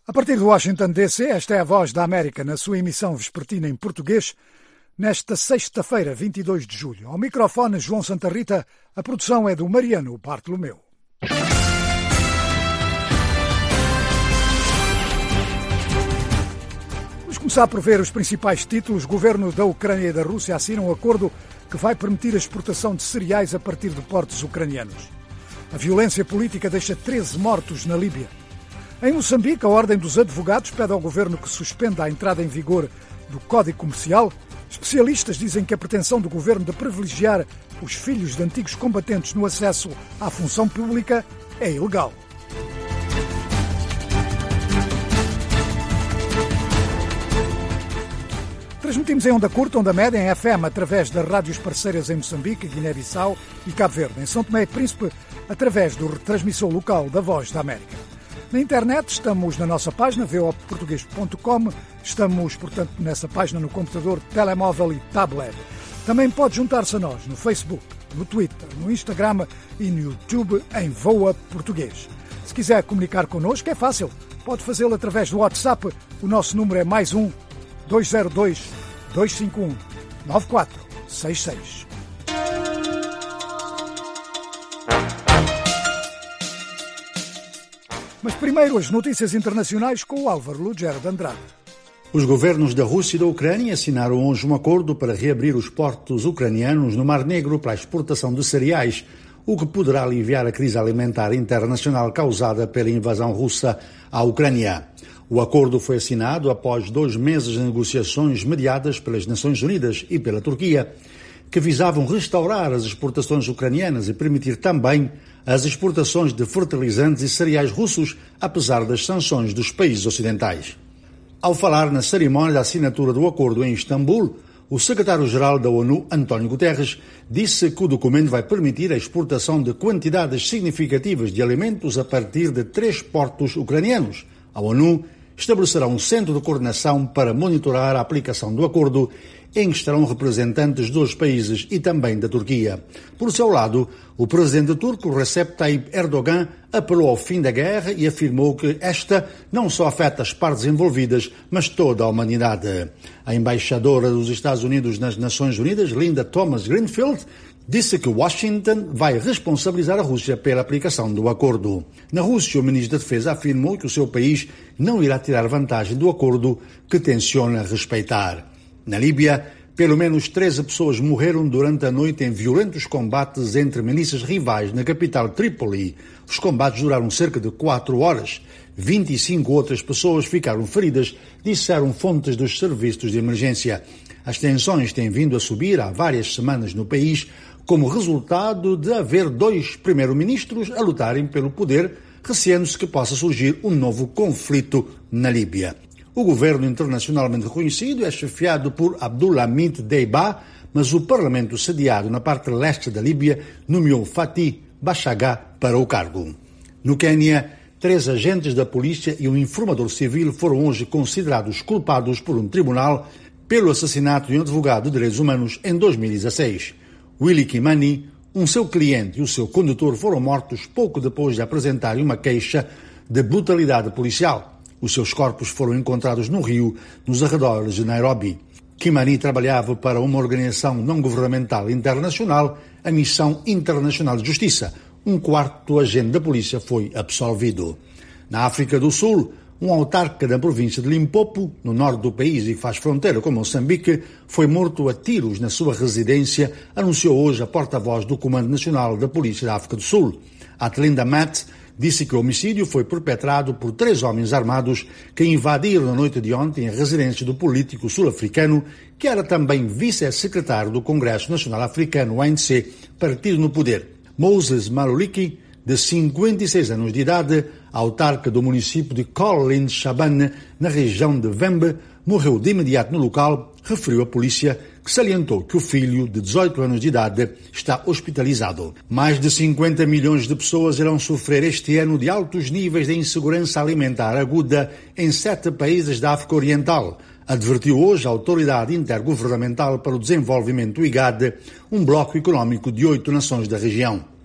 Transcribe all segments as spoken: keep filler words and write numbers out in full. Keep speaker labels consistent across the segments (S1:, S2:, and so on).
S1: A partir de Washington, D C, esta é a Voz da América na sua emissão vespertina em português, nesta sexta-feira, vinte e dois de julho. Ao microfone, João Santa Rita, a produção é do Mariano Bartolomeu. Vamos começar por ver os principais títulos. O governo da Ucrânia e da Rússia assinam um acordo que vai permitir a exportação de cereais a partir de portos ucranianos. A violência política deixa treze mortos na Líbia. Em Moçambique, a Ordem dos Advogados pede ao governo que suspenda a entrada em vigor do Código Comercial. Especialistas dizem que a pretensão do governo de privilegiar os filhos de antigos combatentes no acesso à função pública é ilegal. Transmitimos em onda curta, onda média, em F M, através das rádios parceiras em Moçambique, Guiné-Bissau e Cabo Verde. Em São Tomé e Príncipe, através do retransmissor local da Voz da América. Na internet estamos na nossa página v o português ponto com, estamos, portanto, nessa página no computador, telemóvel e tablet. Também pode juntar-se a nós no Facebook, no Twitter, no Instagram e no YouTube em Voa Português. Se quiser comunicar connosco é fácil, pode fazê-lo através do WhatsApp. O nosso número é mais um dois zero dois, dois cinco um, nove quatro seis seis. Mas primeiro as notícias internacionais com o Álvaro Lugero de Andrade.
S2: Os governos da Rússia e da Ucrânia assinaram hoje um acordo para reabrir os portos ucranianos no Mar Negro para a exportação de cereais, o que poderá aliviar a crise alimentar internacional causada pela invasão russa à Ucrânia. O acordo foi assinado após dois meses de negociações mediadas pelas Nações Unidas e pela Turquia, que visavam restaurar as exportações ucranianas e permitir também as exportações de fertilizantes e cereais russos, apesar das sanções dos países ocidentais. Ao falar na cerimónia da assinatura do acordo em Istambul, o secretário-geral da ONU, António Guterres, disse que o documento vai permitir a exportação de quantidades significativas de alimentos a partir de três portos ucranianos. A ONU estabelecerá um centro de coordenação para monitorar a aplicação do acordo, em que estarão representantes dos países e também da Turquia. Por seu lado, o presidente turco Recep Tayyip Erdogan apelou ao fim da guerra e afirmou que esta não só afeta as partes envolvidas, mas toda a humanidade. A embaixadora dos Estados Unidos nas Nações Unidas, Linda Thomas-Greenfield, disse que Washington vai responsabilizar a Rússia pela aplicação do acordo. Na Rússia, o ministro da Defesa afirmou que o seu país não irá tirar vantagem do acordo que tenciona respeitar. Na Líbia, pelo menos treze pessoas morreram durante a noite em violentos combates entre milícias rivais na capital Trípoli. Os combates duraram cerca de quatro horas. vinte e cinco outras pessoas ficaram feridas, disseram fontes dos serviços de emergência. As tensões têm vindo a subir há várias semanas no país, como resultado de haver dois primeiros-ministros a lutarem pelo poder, receando-se que possa surgir um novo conflito na Líbia. O governo internacionalmente reconhecido é chefiado por Abdulhamid Deiba, mas o parlamento sediado na parte leste da Líbia nomeou Fatih Bashagha para o cargo. No Quênia, três agentes da polícia e um informador civil foram hoje considerados culpados por um tribunal pelo assassinato de um advogado de direitos humanos em dois mil e dezasseis. Willy Kimani, um seu cliente e o seu condutor foram mortos pouco depois de apresentarem uma queixa de brutalidade policial. Os seus corpos foram encontrados no rio, nos arredores de Nairobi. Kimani trabalhava para uma organização não-governamental internacional, a Missão Internacional de Justiça. Um quarto agente da polícia foi absolvido. Na África do Sul, um autarca da província de Limpopo, no norte do país e que faz fronteira com Moçambique, foi morto a tiros na sua residência, anunciou hoje a porta-voz do Comando Nacional da Polícia da África do Sul. Atlinda Matt disse que o homicídio foi perpetrado por três homens armados que invadiram na noite de ontem a residência do político sul-africano, que era também vice-secretário do Congresso Nacional Africano, o A N C, partido no poder. Moses Maluliki, de cinquenta e seis anos de idade, autarca do município de Colin Shaban, na região de Vembe, morreu de imediato no local, referiu a polícia, que salientou que o filho, de dezoito anos de idade, está hospitalizado. Mais de cinquenta milhões de pessoas irão sofrer este ano de altos níveis de insegurança alimentar aguda em sete países da África Oriental, advertiu hoje a Autoridade Intergovernamental para o Desenvolvimento, I G A D, um bloco econômico de oito nações da região.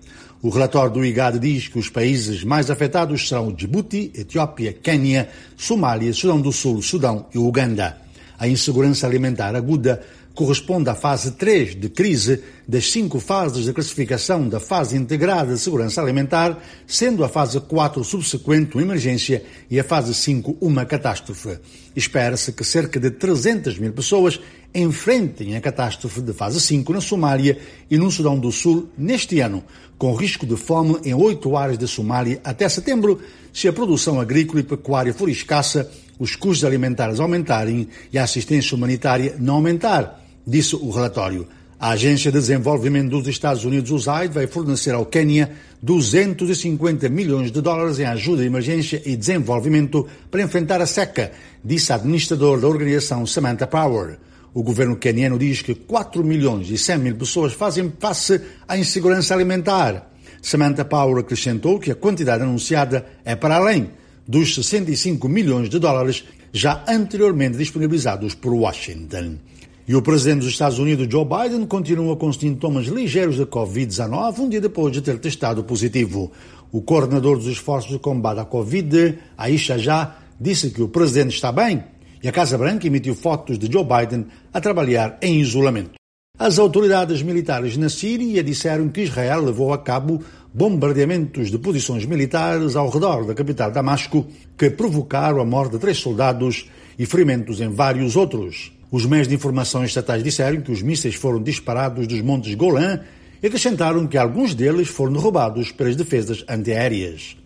S2: O relatório do I G A D diz que os países mais afetados são Djibouti, Etiópia, Quênia, Somália, Sudão do Sul, Sudão e Uganda. A insegurança alimentar aguda corresponde à fase três de crise das cinco fases de classificação da fase integrada de segurança alimentar, sendo a fase quatro subsequente uma emergência e a fase cinco uma catástrofe. Espera-se que cerca de trezentas mil pessoas enfrentem a catástrofe de fase cinco na Somália e no Sudão do Sul neste ano, com risco de fome em oito áreas da Somália até setembro, se a produção agrícola e pecuária for escassa, os custos alimentares aumentarem e a assistência humanitária não aumentar, disse o relatório. A Agência de Desenvolvimento dos Estados Unidos, U S A I D, vai fornecer ao Quênia duzentos e cinquenta milhões de dólares em ajuda de emergência e desenvolvimento para enfrentar a seca, disse a administradora da organização Samantha Power. O governo queniano diz que quatro milhões e cem mil pessoas fazem face à insegurança alimentar. Samantha Power acrescentou que a quantidade anunciada é para além dos sessenta e cinco milhões de dólares já anteriormente disponibilizados por Washington. E o presidente dos Estados Unidos, Joe Biden, continua com sintomas ligeiros de covid dezenove, um dia depois de ter testado positivo. O coordenador dos esforços de combate à Covid, Aisha Jah, disse que o presidente está bem e a Casa Branca emitiu fotos de Joe Biden a trabalhar em isolamento. As autoridades militares na Síria disseram que Israel levou a cabo bombardeamentos de posições militares ao redor da capital Damasco que provocaram a morte de três soldados e ferimentos em vários outros. Os meios de informação estatais disseram que os mísseis foram disparados dos montes Golã e acrescentaram que alguns deles foram derrubados pelas defesas antiaéreas.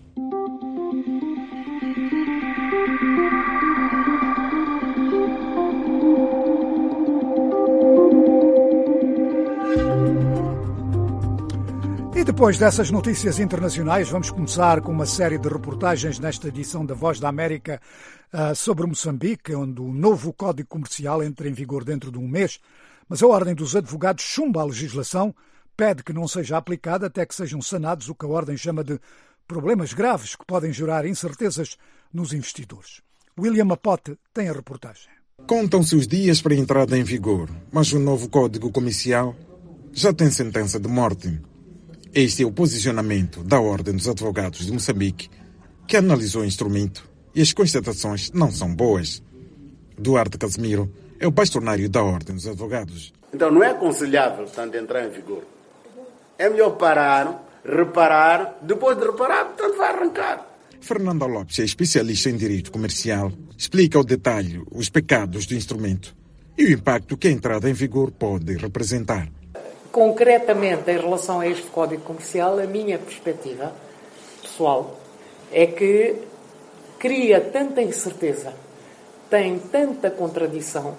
S1: E depois dessas notícias internacionais, vamos começar com uma série de reportagens nesta edição da Voz da América uh, sobre Moçambique, onde o novo Código Comercial entra em vigor dentro de um mês, mas a Ordem dos Advogados chumba a legislação, pede que não seja aplicada até que sejam sanados o que a Ordem chama de problemas graves que podem gerar incertezas nos investidores. William Apote tem a reportagem.
S3: Contam-se os dias para a entrada em vigor, mas o novo Código Comercial já tem sentença de morte. Este é o posicionamento da Ordem dos Advogados de Moçambique, que analisou o instrumento e as constatações não são boas. Duarte Casimiro é o bastonário da Ordem dos Advogados.
S4: Então não é aconselhável, portanto, entrar em vigor. É melhor parar, reparar, depois de reparar, portanto, vai arrancar.
S3: Fernando Lopes é especialista em direito comercial, explica ao detalhe os pecados do instrumento e o impacto que a entrada em vigor pode representar.
S5: Concretamente, em relação a este Código Comercial, a minha perspectiva pessoal é que cria tanta incerteza, tem tanta contradição.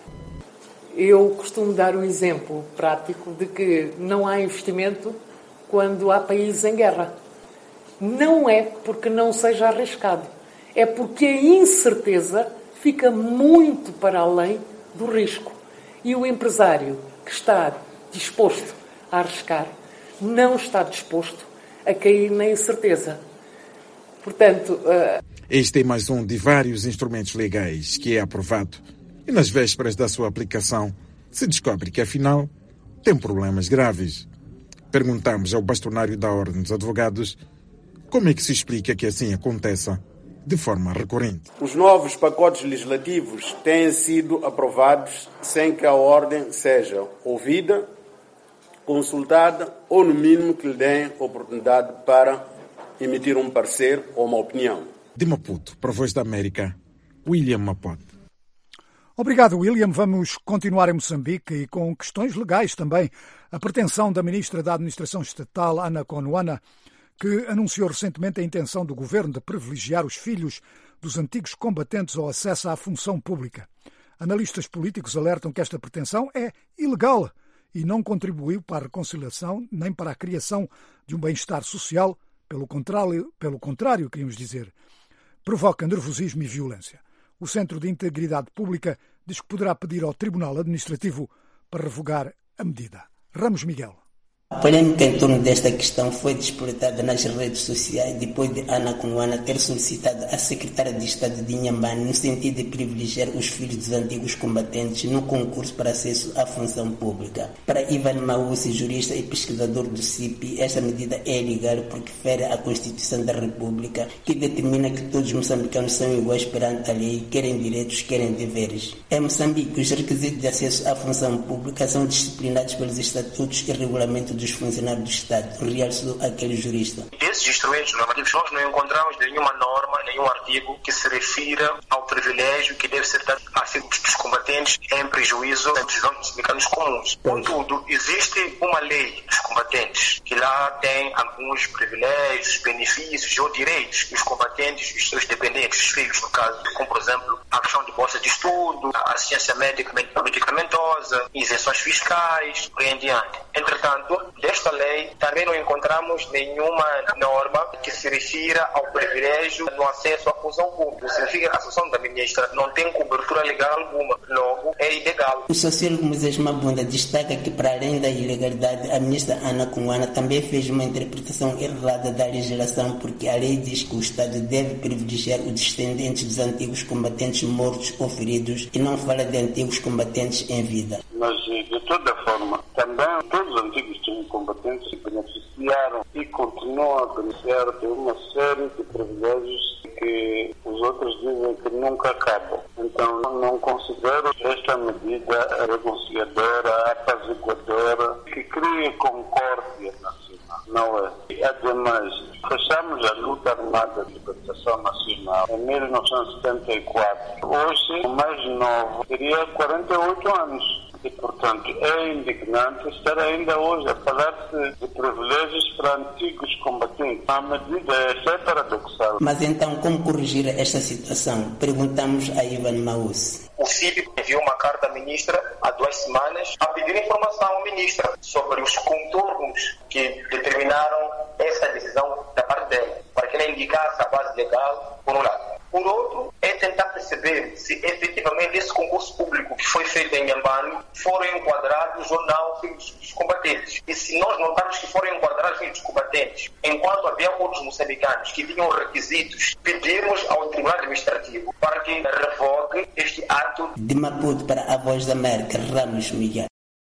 S5: Eu costumo dar o exemplo prático de que não há investimento quando há países em guerra. Não é porque não seja arriscado, é porque a incerteza fica muito para além do risco. E o empresário que está disposto a arriscar, não está disposto a cair na incerteza. Portanto... Uh...
S3: Este é mais um de vários instrumentos legais que é aprovado e nas vésperas da sua aplicação se descobre que, afinal, tem problemas graves. Perguntamos ao bastonário da Ordem dos Advogados como é que se explica que assim aconteça de forma recorrente.
S4: Os novos pacotes legislativos têm sido aprovados sem que a Ordem seja ouvida, consultada ou, no mínimo, que lhe deem oportunidade para emitir um parecer ou uma opinião.
S3: De Maputo, para a Voz da América, William Mapote.
S1: Obrigado, William. Vamos continuar em Moçambique e com questões legais também. A pretensão da Ministra da Administração Estatal, Ana Conuana, que anunciou recentemente a intenção do governo de privilegiar os filhos dos antigos combatentes ao acesso à função pública. Analistas políticos alertam que esta pretensão é ilegal e não contribuiu para a reconciliação nem para a criação de um bem-estar social, pelo contrário, pelo contrário, queríamos dizer, provoca nervosismo e violência. O Centro de Integridade Pública diz que poderá pedir ao Tribunal Administrativo para revogar a medida. Ramos Miguel.
S6: A polêmica em torno desta questão foi despertada nas redes sociais depois de Ana Caruana ter solicitado à secretária de Estado de Inhambane no sentido de privilegiar os filhos dos antigos combatentes no concurso para acesso à função pública. Para Ivan Maúsi, jurista e pesquisador do C I P, esta medida é ilegal porque fere a Constituição da República, que determina que todos os moçambicanos são iguais perante a lei, querem direitos, querem deveres. Em Moçambique, os requisitos de acesso à função pública são disciplinados pelos estatutos e regulamentos dos funcionários do Estado, realçou aquele jurista.
S7: Desses instrumentos normativos nós não encontramos nenhuma norma, nenhum artigo que se refira ao privilégio que deve ser dado a dos combatentes em prejuízo da decisão dos sindicatos comuns. Contudo, existe uma lei dos combatentes que lá tem alguns privilégios, benefícios ou direitos que os combatentes e os seus dependentes, os filhos, no caso, como por exemplo a questão de bolsa de estudo, a assistência médica medicamentosa, isenções fiscais, por aí em diante. Entretanto, desta lei também não encontramos nenhuma norma que se refira ao privilégio no acesso à função pública. Significa que a Associação da Ministra não tem cobertura legal alguma, logo é ilegal.
S6: O sociólogo Moisés Mabunda destaca que, para além da ilegalidade, a ministra Ana Caruana também fez uma interpretação errada da legislação, porque a lei diz que o Estado deve privilegiar os descendentes dos antigos combatentes mortos ou feridos e não fala de antigos combatentes em vida.
S8: Mas, de toda forma, também todos os antigos combatentes se beneficiaram e continuam a beneficiar de uma série de privilégios que os outros dizem que nunca acabam. Então, não considero esta medida reconciliadora, apaziguadora, que cria concórdia nacional. Não é. Ademais, fechamos a luta armada de libertação nacional em mil novecentos e setenta e quatro. Hoje, o mais novo teria quarenta e oito anos. E, portanto, é indignante estar ainda hoje a falar-se de privilégios para antigos combatentes. A medida essa é paradoxal.
S6: Mas então, como corrigir esta situação? Perguntamos a Ivan Maúsi.
S7: O C I P enviou uma carta à ministra há duas semanas a pedir informação à ministra sobre os contornos que determinaram essa decisão da parte dela, para que ela indicasse a base legal, por um lado. Por outro, é tentar perceber se efetivamente esse concurso público que foi feito em Inhambane foram enquadrados ou não filhos dos combatentes. E se nós notarmos que foram enquadrados filhos dos combatentes, enquanto havia outros moçambicanos que tinham requisitos, pedimos ao Tribunal Administrativo para que revogue este ato.
S6: De Maputo para a Voz da América, Ramos Miguel.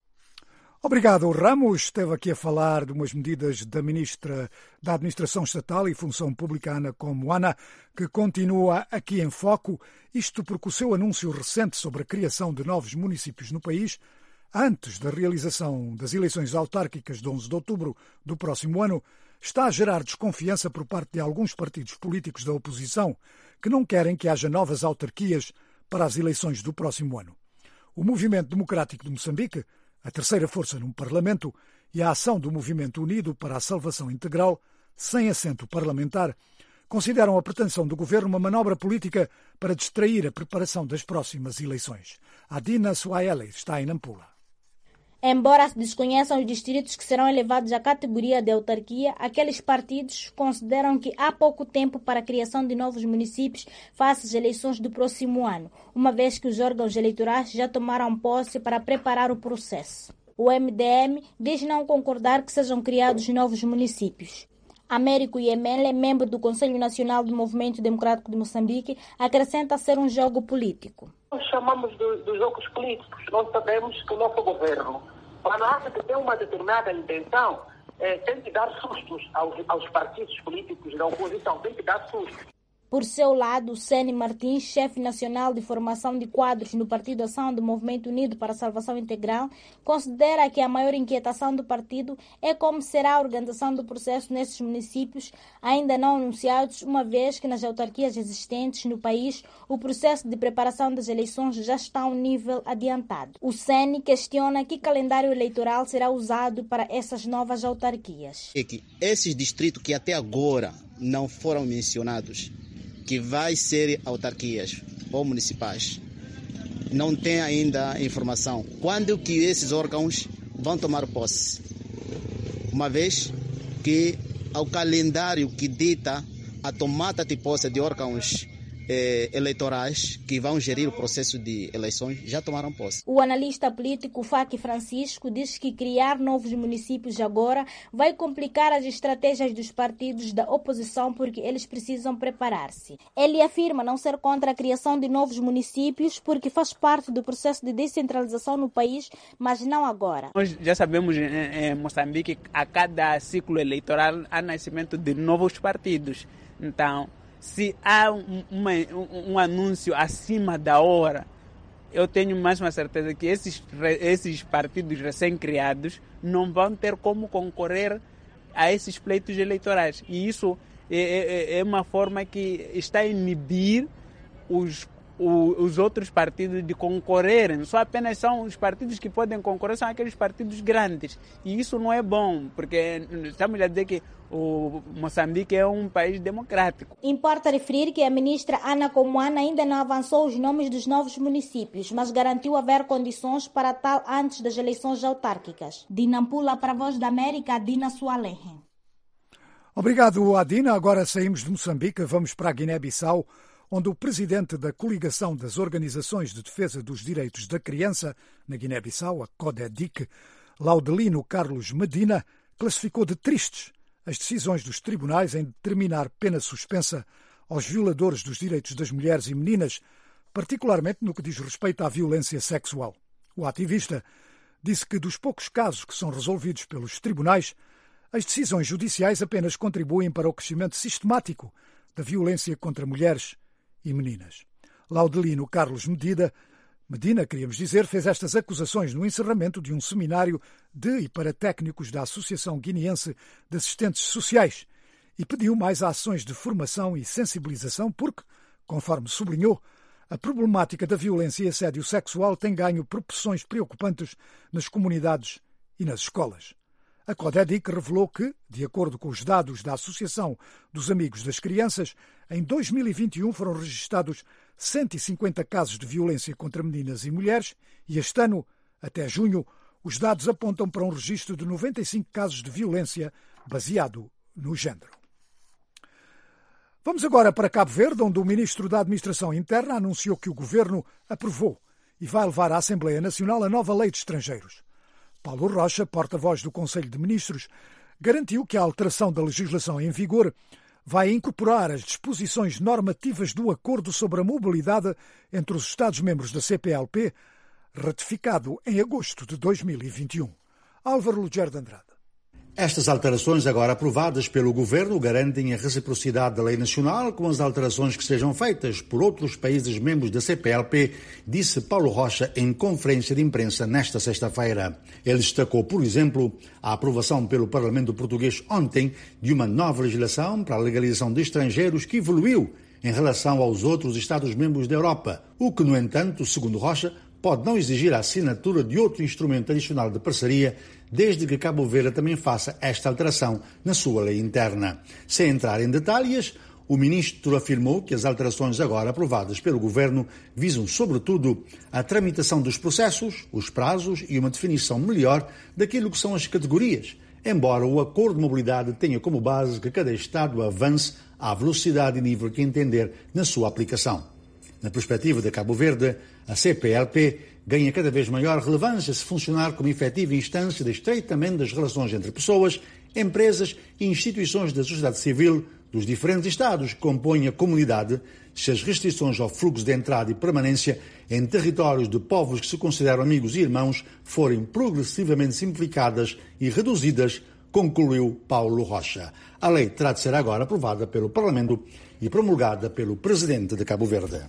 S1: Obrigado, Ramos. Esteve aqui a falar de umas medidas da Ministra da Administração Estatal e Função Pública, Ana Caruana, que continua aqui em foco, isto porque o seu anúncio recente sobre a criação de novos municípios no país, antes da realização das eleições autárquicas de onze de outubro do próximo ano, está a gerar desconfiança por parte de alguns partidos políticos da oposição que não querem que haja novas autarquias para as eleições do próximo ano. O Movimento Democrático de Moçambique, a terceira força no Parlamento, e a ação do Movimento Unido para a Salvação Integral, sem assento parlamentar, consideram a pretensão do governo uma manobra política para distrair a preparação das próximas eleições. Adina Suaele está em Nampula.
S9: Embora se desconheçam os distritos que serão elevados à categoria de autarquia, aqueles partidos consideram que há pouco tempo para a criação de novos municípios face às eleições do próximo ano, uma vez que os órgãos eleitorais já tomaram posse para preparar o processo. O M D M diz não concordar que sejam criados novos municípios. Américo Iemele, membro do Conselho Nacional do Movimento Democrático de Moçambique, acrescenta ser um jogo político.
S10: Nós chamamos de, de jogos políticos. Nós sabemos que o nosso governo, quando acha que tem uma determinada intenção, é, tem que dar sustos aos, aos partidos políticos da oposição, tem que dar sustos.
S9: Por seu lado, Sene Martins, chefe nacional de formação de quadros no Partido Ação do Movimento Unido para a Salvação Integral, considera que a maior inquietação do partido é como será a organização do processo nesses municípios ainda não anunciados, uma vez que nas autarquias existentes no país o processo de preparação das eleições já está a um nível adiantado. O Sene questiona que calendário eleitoral será usado para essas novas autarquias.
S11: É que esses distritos que até agora não foram mencionados, que vai ser autarquias ou municipais, não tem ainda informação quando que esses órgãos vão tomar posse, uma vez que ao calendário que dita a tomada de posse de órgãos eh, eleitorais que vão gerir o processo de eleições já tomaram posse.
S9: O analista político Faki Francisco diz que criar novos municípios agora vai complicar as estratégias dos partidos da oposição porque eles precisam preparar-se. Ele afirma não ser contra a criação de novos municípios porque faz parte do processo de descentralização no país, mas não agora.
S12: Nós já sabemos em Moçambique que a cada ciclo eleitoral há nascimento de novos partidos. Então, se há um, uma, um, um anúncio acima da hora, eu tenho mais uma certeza que esses, esses partidos recém-criados não vão ter como concorrer a esses pleitos eleitorais. E isso é, é, é uma forma que está a inibir os os outros partidos de concorrerem. Só apenas são os partidos que podem concorrer, são aqueles partidos grandes. E isso não é bom, porque estamos a dizer que o Moçambique é um país democrático.
S9: Importa referir que a ministra Ana Comoana ainda não avançou os nomes dos novos municípios, mas garantiu haver condições para tal antes das eleições autárquicas. De Nampula para a Voz da América, Dina Sualenhe.
S1: Obrigado, Adina. Agora saímos de Moçambique, vamos para a Guiné-Bissau, onde o presidente da Coligação das Organizações de Defesa dos Direitos da Criança, na Guiné-Bissau, a CODEDIC, Laudelino Carlos Medina, classificou de tristes as decisões dos tribunais em determinar pena suspensa aos violadores dos direitos das mulheres e meninas, particularmente no que diz respeito à violência sexual. O ativista disse que dos poucos casos que são resolvidos pelos tribunais, as decisões judiciais apenas contribuem para o crescimento sistemático da violência contra mulheres e meninas. Laudelino Carlos Medina, Medina, queríamos dizer, fez estas acusações no encerramento de um seminário de e para técnicos da Associação Guineense de Assistentes Sociais e pediu mais ações de formação e sensibilização porque, conforme sublinhou, a problemática da violência e assédio sexual tem ganho proporções preocupantes nas comunidades e nas escolas. A CODEDIC revelou que, de acordo com os dados da Associação dos Amigos das Crianças, em dois mil e vinte e um foram registados cento e cinquenta casos de violência contra meninas e mulheres e este ano, até junho, os dados apontam para um registro de noventa e cinco casos de violência baseado no género. Vamos agora para Cabo Verde, onde o ministro da Administração Interna anunciou que o governo aprovou e vai levar à Assembleia Nacional a nova lei de estrangeiros. Paulo Rocha, porta-voz do Conselho de Ministros, garantiu que a alteração da legislação em vigor vai incorporar as disposições normativas do Acordo sobre a Mobilidade entre os Estados-membros da C P L P, ratificado em agosto de dois mil e vinte e um. Álvaro Lugero de Andrade.
S2: Estas alterações agora aprovadas pelo Governo garantem a reciprocidade da lei nacional com as alterações que sejam feitas por outros países membros da C P L P, disse Paulo Rocha em conferência de imprensa nesta sexta-feira. Ele destacou, por exemplo, a aprovação pelo Parlamento português ontem de uma nova legislação para a legalização de estrangeiros que evoluiu em relação aos outros Estados-membros da Europa, o que, no entanto, segundo Rocha, pode não exigir a assinatura de outro instrumento adicional de parceria, desde que Cabo Verde também faça esta alteração na sua lei interna. Sem entrar em detalhes, o ministro afirmou que as alterações agora aprovadas pelo governo visam, sobretudo, a tramitação dos processos, os prazos e uma definição melhor daquilo que são as categorias, embora o acordo de mobilidade tenha como base que cada Estado avance à velocidade e nível que entender na sua aplicação. Na perspectiva de Cabo Verde, a C P L P ganha cada vez maior relevância se funcionar como efetiva instância de estreitamento das relações entre pessoas, empresas e instituições da sociedade civil dos diferentes Estados que compõem a comunidade, se as restrições ao fluxo de entrada e permanência em territórios de povos que se consideram amigos e irmãos forem progressivamente simplificadas e reduzidas, concluiu Paulo Rocha. A lei terá de ser agora aprovada pelo Parlamento e promulgada pelo Presidente de Cabo Verde.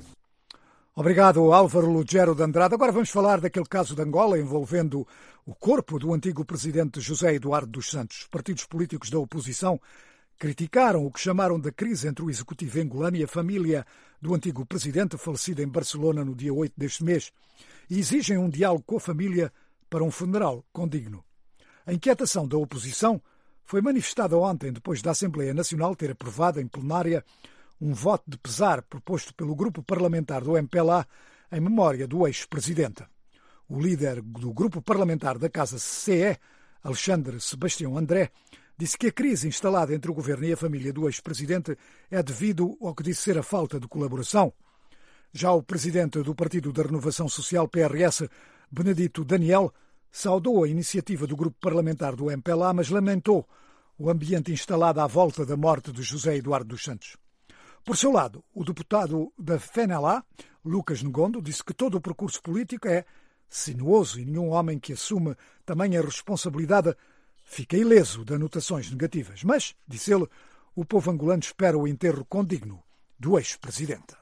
S1: Obrigado, Álvaro Lugero de Andrade. Agora vamos falar daquele caso de Angola envolvendo o corpo do antigo presidente José Eduardo dos Santos. Os partidos políticos da oposição criticaram o que chamaram da crise entre o executivo angolano e a família do antigo presidente, falecido em Barcelona no dia oito deste mês, e exigem um diálogo com a família para um funeral condigno. A inquietação da oposição foi manifestada ontem, depois da Assembleia Nacional ter aprovado em plenária um voto de pesar proposto pelo grupo parlamentar do M P L A em memória do ex-presidente. O líder do grupo parlamentar da Casa C E, Alexandre Sebastião André, disse que a crise instalada entre o governo e a família do ex-presidente é devido ao que disse ser a falta de colaboração. Já o presidente do Partido da Renovação Social, P R S, Benedito Daniel, saudou a iniciativa do grupo parlamentar do M P L A, mas lamentou o ambiente instalado à volta da morte de José Eduardo dos Santos. Por seu lado, o deputado da F E N L A, Lucas Ngondo, disse que todo o percurso político é sinuoso e nenhum homem que assume tamanha responsabilidade fica ileso de anotações negativas. Mas, disse ele, o povo angolano espera o enterro condigno do ex-presidente.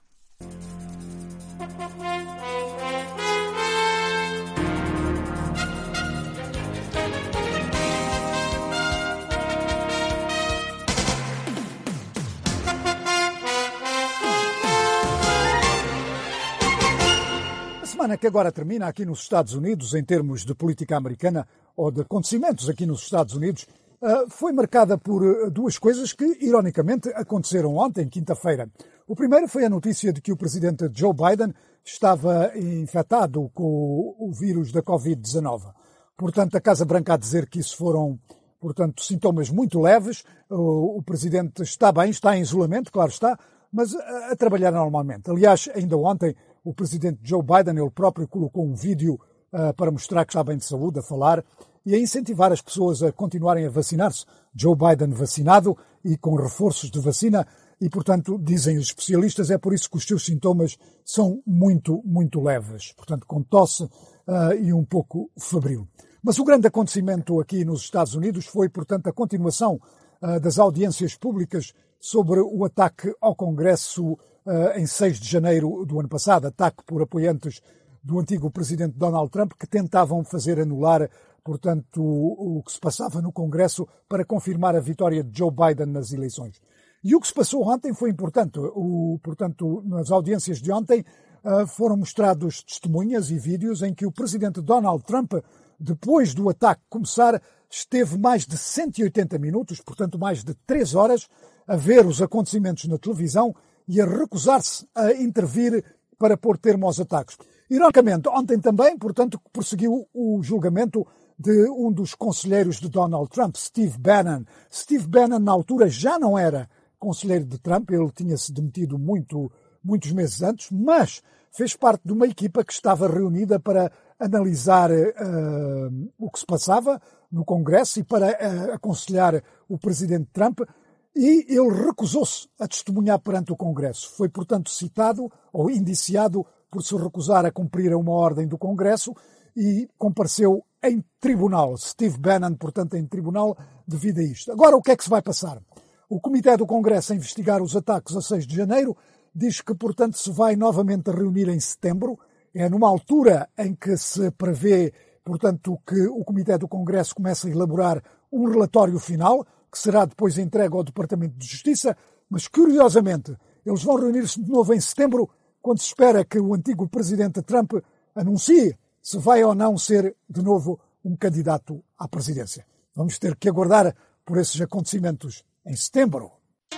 S1: A semana que agora termina aqui nos Estados Unidos, em termos de política americana ou de acontecimentos aqui nos Estados Unidos, foi marcada por duas coisas que, ironicamente, aconteceram ontem, quinta-feira. O primeiro foi a notícia de que o presidente Joe Biden estava infectado com o vírus da covid dezenove. Portanto, a Casa Branca a dizer que isso foram, portanto, sintomas muito leves. O presidente está bem, está em isolamento, claro está, mas a trabalhar normalmente. Aliás, ainda ontem, o presidente Joe Biden, ele próprio, colocou um vídeo uh, para mostrar que está bem de saúde, a falar e a incentivar as pessoas a continuarem a vacinar-se. Joe Biden vacinado e com reforços de vacina e, portanto, dizem os especialistas, é por isso que os seus sintomas são muito, muito leves. Portanto, com tosse uh, e um pouco febril. Mas o grande acontecimento aqui nos Estados Unidos foi, portanto, a continuação uh, das audiências públicas sobre o ataque ao Congresso Uh, em seis de janeiro do ano passado, ataque por apoiantes do antigo presidente Donald Trump que tentavam fazer anular, portanto, o, o que se passava no Congresso para confirmar a vitória de Joe Biden nas eleições. E o que se passou ontem foi importante. O, portanto, nas audiências de ontem uh, foram mostrados testemunhas e vídeos em que o presidente Donald Trump, depois do ataque começar, esteve mais de cento e oitenta minutos, portanto mais de três horas, a ver os acontecimentos na televisão e a recusar-se a intervir para pôr termo aos ataques. Ironicamente, ontem também, portanto, prosseguiu o julgamento de um dos conselheiros de Donald Trump, Steve Bannon. Steve Bannon, na altura, já não era conselheiro de Trump, ele tinha-se demitido muito, muitos meses antes, mas fez parte de uma equipa que estava reunida para analisar uh, o que se passava no Congresso e para uh, aconselhar o presidente Trump. E ele recusou-se a testemunhar perante o Congresso. Foi, portanto, citado ou indiciado por se recusar a cumprir uma ordem do Congresso e compareceu em tribunal. Steve Bannon, portanto, em tribunal devido a isto. Agora, o que é que se vai passar? O Comitê do Congresso a investigar os ataques a seis de janeiro diz que, portanto, se vai novamente reunir em setembro. É numa altura em que se prevê, portanto, que o Comitê do Congresso comece a elaborar um relatório final, que será depois entregue ao Departamento de Justiça, mas, curiosamente, eles vão reunir-se de novo em setembro, quando se espera que o antigo presidente Trump anuncie se vai ou não ser, de novo, um candidato à presidência. Vamos ter que aguardar por esses acontecimentos em setembro.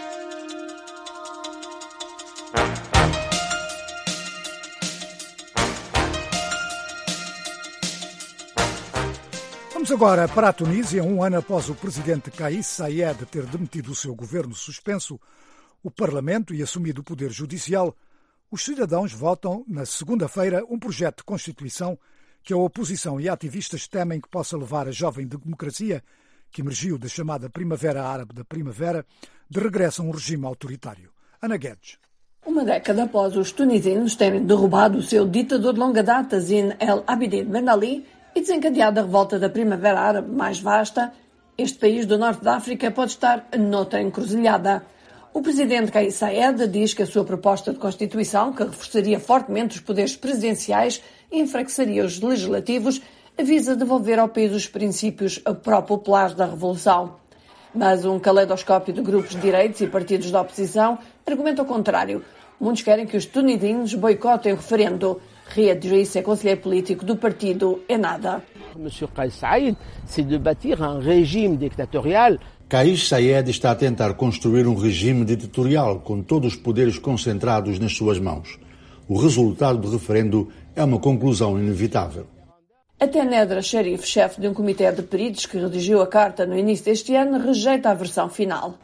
S1: Vamos agora para a Tunísia. Um ano após o presidente Kais Saied ter demitido o seu governo suspenso, o Parlamento e assumido o poder judicial, os cidadãos votam na segunda-feira um projeto de Constituição que a oposição e ativistas temem que possa levar a jovem democracia, que emergiu da chamada Primavera Árabe da Primavera, de regresso a um regime autoritário. Ana Guedes.
S13: Uma década após os tunisinos terem derrubado o seu ditador de longa data, Zine El Abidine Ben Ali, e desencadeado a revolta da Primavera Árabe mais vasta, este país do norte da África pode estar noutra encruzilhada. O presidente Kais Saied diz que a sua proposta de Constituição, que reforçaria fortemente os poderes presidenciais e enfraqueceria os legislativos, visa devolver ao país os princípios pró-populares da Revolução. Mas um caleidoscópio de grupos de direitos e partidos da oposição argumenta o contrário. Muitos querem que os tunisinos boicotem o referendo. Riad Juiz é conselheiro político do partido Ennahda.
S14: Monsieur Kais Saied, c'est de bâtir un régime dictatorial.
S2: Kais Saied está a tentar construir um regime ditatorial com todos os poderes concentrados nas suas mãos. O resultado do referendo é uma conclusão inevitável.
S13: Até Nedra Sharif, chefe de um comitê de peritos que redigiu a carta no início deste ano, rejeita a versão final.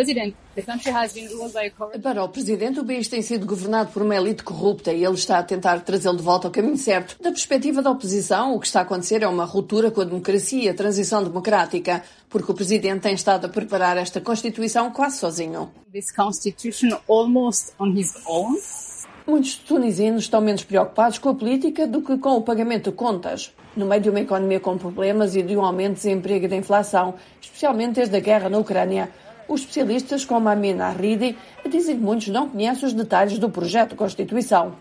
S13: Para o presidente, o país tem sido governado por uma elite corrupta e ele está a tentar trazê-lo de volta ao caminho certo. Da perspectiva da oposição, o que está a acontecer é uma ruptura com a democracia e a transição democrática, porque o presidente tem estado a preparar esta Constituição quase sozinho.
S15: This constitution almost on his own.
S13: Muitos tunisinos estão menos preocupados com a política do que com o pagamento de contas. No meio de uma economia com problemas e de um aumento de desemprego e da inflação, especialmente desde a guerra na Ucrânia, os especialistas como Amin Arridi dizem que muitos não conhecem os detalhes do projeto de Constituição.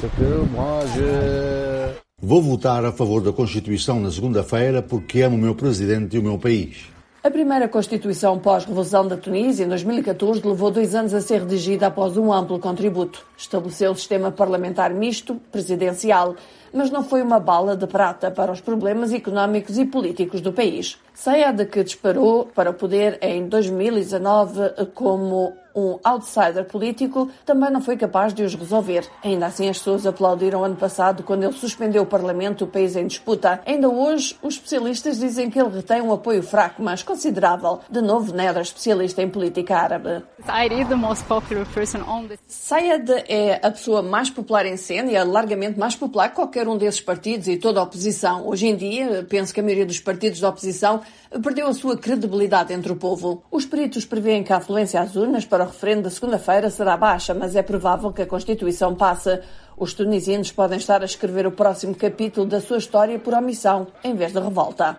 S2: Vou votar a favor da Constituição na segunda-feira porque amo o meu presidente e o meu país.
S13: A primeira Constituição pós-revolução da Tunísia, em dois mil e catorze, levou dois anos a ser redigida após um amplo contributo. Estabeleceu o sistema parlamentar misto, presidencial, mas não foi uma bala de prata para os problemas económicos e políticos do país. Saad, que disparou para o poder em dois mil e dezanove como um outsider político, também não foi capaz de os resolver. Ainda assim, as pessoas aplaudiram ano passado quando ele suspendeu o Parlamento, o país em disputa. Ainda hoje, os especialistas dizem que ele retém um apoio fraco, mas considerável. De novo, Nedra, especialista em política árabe. Saad é a pessoa mais popular em cena e é largamente mais popular que qualquer um desses partidos e toda a oposição. Hoje em dia, penso que a maioria dos partidos da oposição perdeu a sua credibilidade entre o povo. Os peritos prevêem que a afluência às urnas para o referendo da segunda-feira será baixa, mas é provável que a Constituição passe. Os tunisinos podem estar a escrever o próximo capítulo da sua história por omissão, em vez de revolta.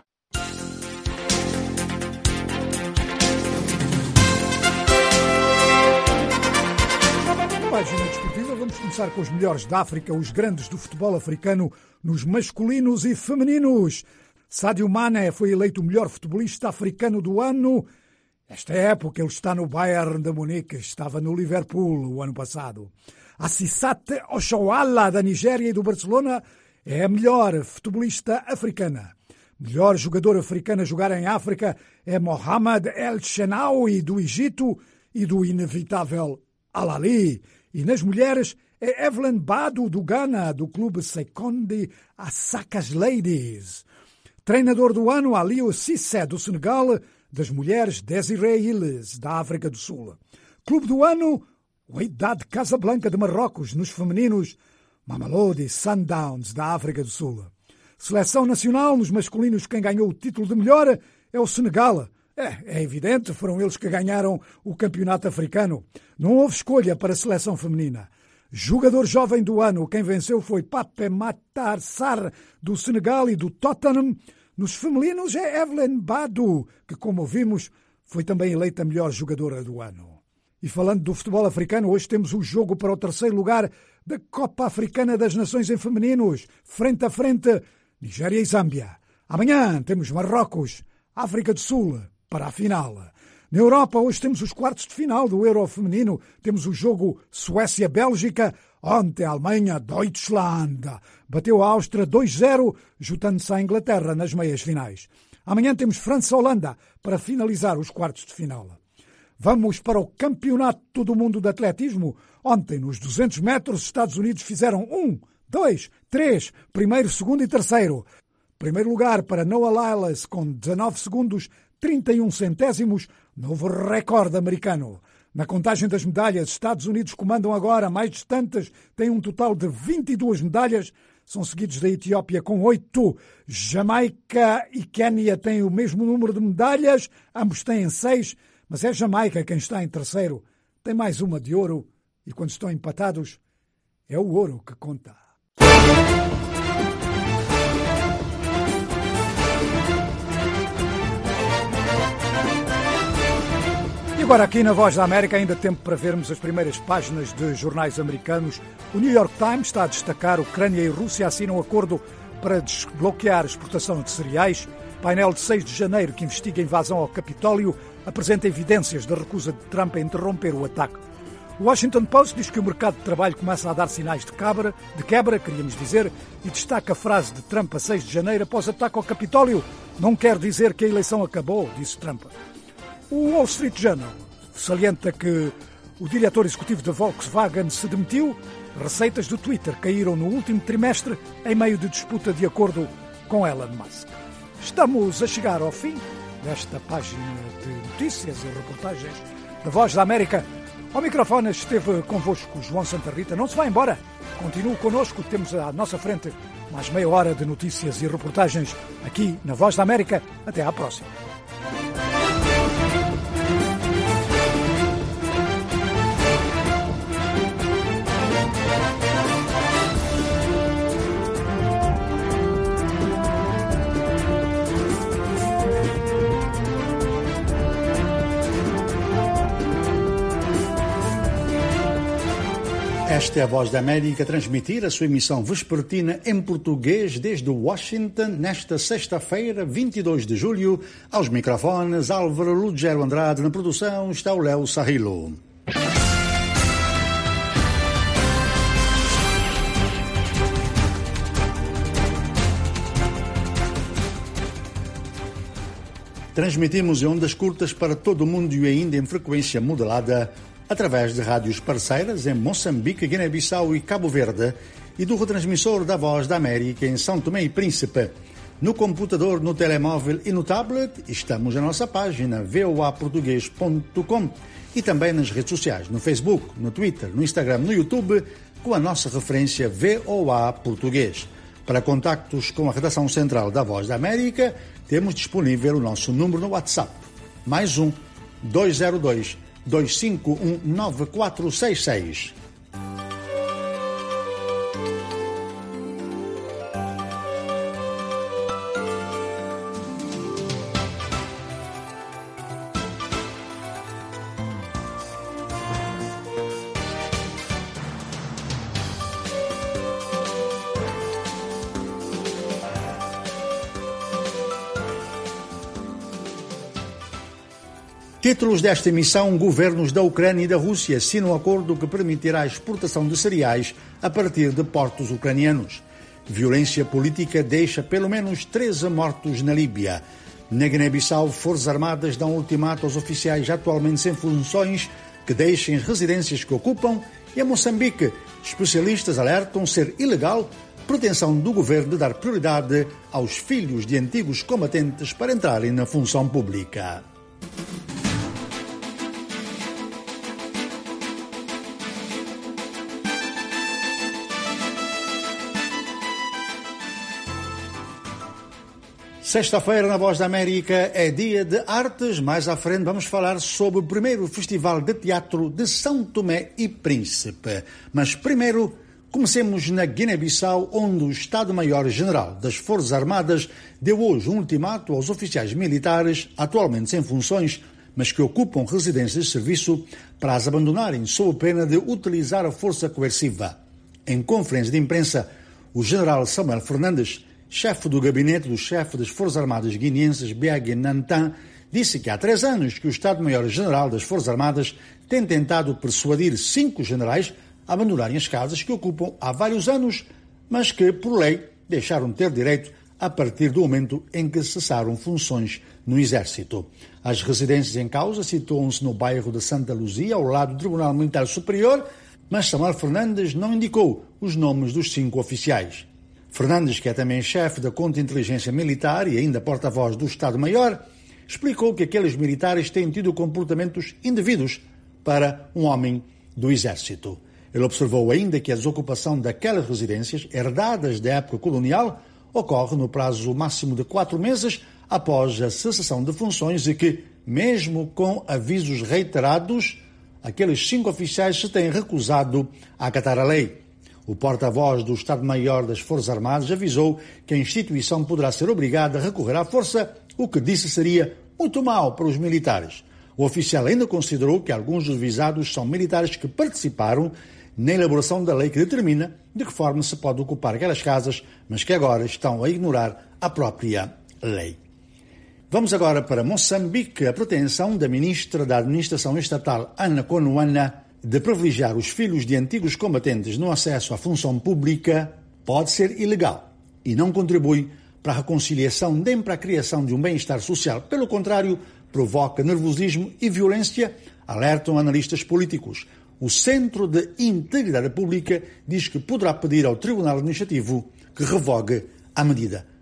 S1: Página desportiva, vamos começar com os melhores da África, os grandes do futebol africano nos masculinos e femininos. Sadio Mané foi eleito o melhor futebolista africano do ano. Esta época ele está no Bayern de Munique, estava no Liverpool o ano passado. Assissate Oshoala, da Nigéria e do Barcelona, é a melhor futebolista africana. Melhor jogador africano a jogar em África é Mohamed El Shenawi, do Egito, e do inevitável Al Ahly. E nas mulheres é Evelyn Badu, do Ghana, do clube Sekondi Asakas Ladies. Treinador do ano, Aliou Cissé, do Senegal. Das mulheres, Desiree Illes, da África do Sul. Clube do ano, Wydad Casablanca, de Marrocos. Nos femininos, Mamelodi Sundowns, da África do Sul. Seleção nacional, nos masculinos, quem ganhou o título de melhor é o Senegal. É, é evidente, foram eles que ganharam o campeonato africano. Não houve escolha para a seleção feminina. Jogador jovem do ano, quem venceu foi Pape Matar Sarr, do Senegal e do Tottenham. Nos femininos é Evelyn Badu, que, como ouvimos, foi também eleita a melhor jogadora do ano. E falando do futebol africano, hoje temos o jogo para o terceiro lugar da Copa Africana das Nações em femininos, frente a frente, Nigéria e Zâmbia. Amanhã temos Marrocos, África do Sul, para a final. Na Europa, hoje temos os quartos de final do Euro feminino. Temos o jogo Suécia-Bélgica. Ontem, a Alemanha, Deutschland, bateu a Áustria dois zero, juntando-se à Inglaterra nas meias finais. Amanhã temos França-Holanda para finalizar os quartos de final. Vamos para o Campeonato do Mundo de Atletismo. Ontem, nos duzentos metros, os Estados Unidos fizeram um, dois, três, primeiro, segundo e terceiro. Primeiro lugar para Noah Lyles com dezanove segundos, trinta e um centésimos, novo recorde americano. Na contagem das medalhas, Estados Unidos comandam agora, mais distantes, têm um total de vinte e duas medalhas, são seguidos da Etiópia com oito. Jamaica e Quénia têm o mesmo número de medalhas, ambos têm seis, mas é Jamaica quem está em terceiro, tem mais uma de ouro, e quando estão empatados, é o ouro que conta. E agora aqui na Voz da América ainda tempo para vermos as primeiras páginas de jornais americanos. O New York Times está a destacar: Ucrânia e Rússia assinam acordo para desbloquear a exportação de cereais. Painel de seis de janeiro que investiga a invasão ao Capitólio apresenta evidências da recusa de Trump a interromper o ataque. O Washington Post diz que o mercado de trabalho começa a dar sinais de quebra, de quebra, queríamos dizer, e destaca a frase de Trump a seis de janeiro após ataque ao Capitólio: não quer dizer que a eleição acabou, disse Trump. O Wall Street Journal salienta que o diretor executivo da Volkswagen se demitiu. Receitas do Twitter caíram no último trimestre em meio de disputa de acordo com Elon Musk. Estamos a chegar ao fim desta página de notícias e reportagens da Voz da América. Ao microfone esteve convosco João Santa Rita. Não se vá embora. Continue connosco. Temos à nossa frente mais meia hora de notícias e reportagens aqui na Voz da América. Até à próxima.
S2: Esta é a Voz da América a transmitir a sua emissão vespertina em português desde Washington, nesta sexta-feira, vinte e dois de julho. Aos microfones, Álvaro Lugero Andrade. Na produção está o Léo Sarrilo. Transmitimos em ondas curtas para todo o mundo e ainda em frequência modulada através de rádios parceiras em Moçambique, Guiné-Bissau e Cabo Verde e do retransmissor da Voz da América em São Tomé e Príncipe. No computador, no telemóvel e no tablet, estamos na nossa página v o a português ponto com e também nas redes sociais, no Facebook, no Twitter, no Instagram, no YouTube, com a nossa referência V O A Português. Para contactos com a redação central da Voz da América, temos disponível o nosso número no WhatsApp, mais um, dois zero dois, dois cinco um nove quatro seis seis. Títulos desta emissão: governos da Ucrânia e da Rússia assinam um acordo que permitirá a exportação de cereais a partir de portos ucranianos. Violência política deixa pelo menos treze mortos na Líbia. Na Guiné-Bissau, Forças Armadas dão ultimato aos oficiais atualmente sem funções que deixem as residências que ocupam. E em Moçambique, especialistas alertam ser ilegal a pretensão do governo de dar prioridade aos filhos de antigos combatentes para entrarem na função pública. Sexta-feira, na Voz da América, é dia de artes. Mais à frente vamos falar sobre o primeiro Festival de Teatro de São Tomé e Príncipe. Mas primeiro, comecemos na Guiné-Bissau, onde o Estado-Maior-General das Forças Armadas deu hoje um ultimato aos oficiais militares, atualmente sem funções, mas que ocupam residências de serviço, para as abandonarem sob pena de utilizar a força coerciva. Em conferência de imprensa, o general Samuel Fernandes, chefe do gabinete do chefe das Forças Armadas guineenses, Biague Nantan, disse que há três anos que o Estado-Maior-General das Forças Armadas tem tentado persuadir cinco generais a abandonarem as casas que ocupam há vários anos, mas que, por lei, deixaram de ter direito a partir do momento em que cessaram funções no Exército. As residências em causa situam-se no bairro de Santa Luzia, ao lado do Tribunal Militar Superior, mas Samuel Fernandes não indicou os nomes dos cinco oficiais. Fernandes, que é também chefe da Contra-Inteligência Militar e ainda porta-voz do Estado-Maior, explicou que aqueles militares têm tido comportamentos indevidos para um homem do Exército. Ele observou ainda que a desocupação daquelas residências, herdadas da época colonial, ocorre no prazo máximo de quatro meses após a cessação de funções e que, mesmo com avisos reiterados, aqueles cinco oficiais se têm recusado a acatar a lei. O porta-voz do Estado-Maior das Forças Armadas avisou que a instituição poderá ser obrigada a recorrer à força, o que disse seria muito mau para os militares. O oficial ainda considerou que alguns dos visados são militares que participaram na elaboração da lei que determina de que forma se pode ocupar aquelas casas, mas que agora estão a ignorar a própria lei. Vamos agora para Moçambique. A pretensão da ministra da Administração Estatal, Ana Conuana, de privilegiar os filhos de antigos combatentes no acesso à função pública pode ser ilegal e não contribui para a reconciliação nem para a criação de um bem-estar social. Pelo contrário, provoca nervosismo e violência, alertam analistas políticos. O Centro de Integridade Pública diz que poderá pedir ao Tribunal Administrativo que revogue a medida.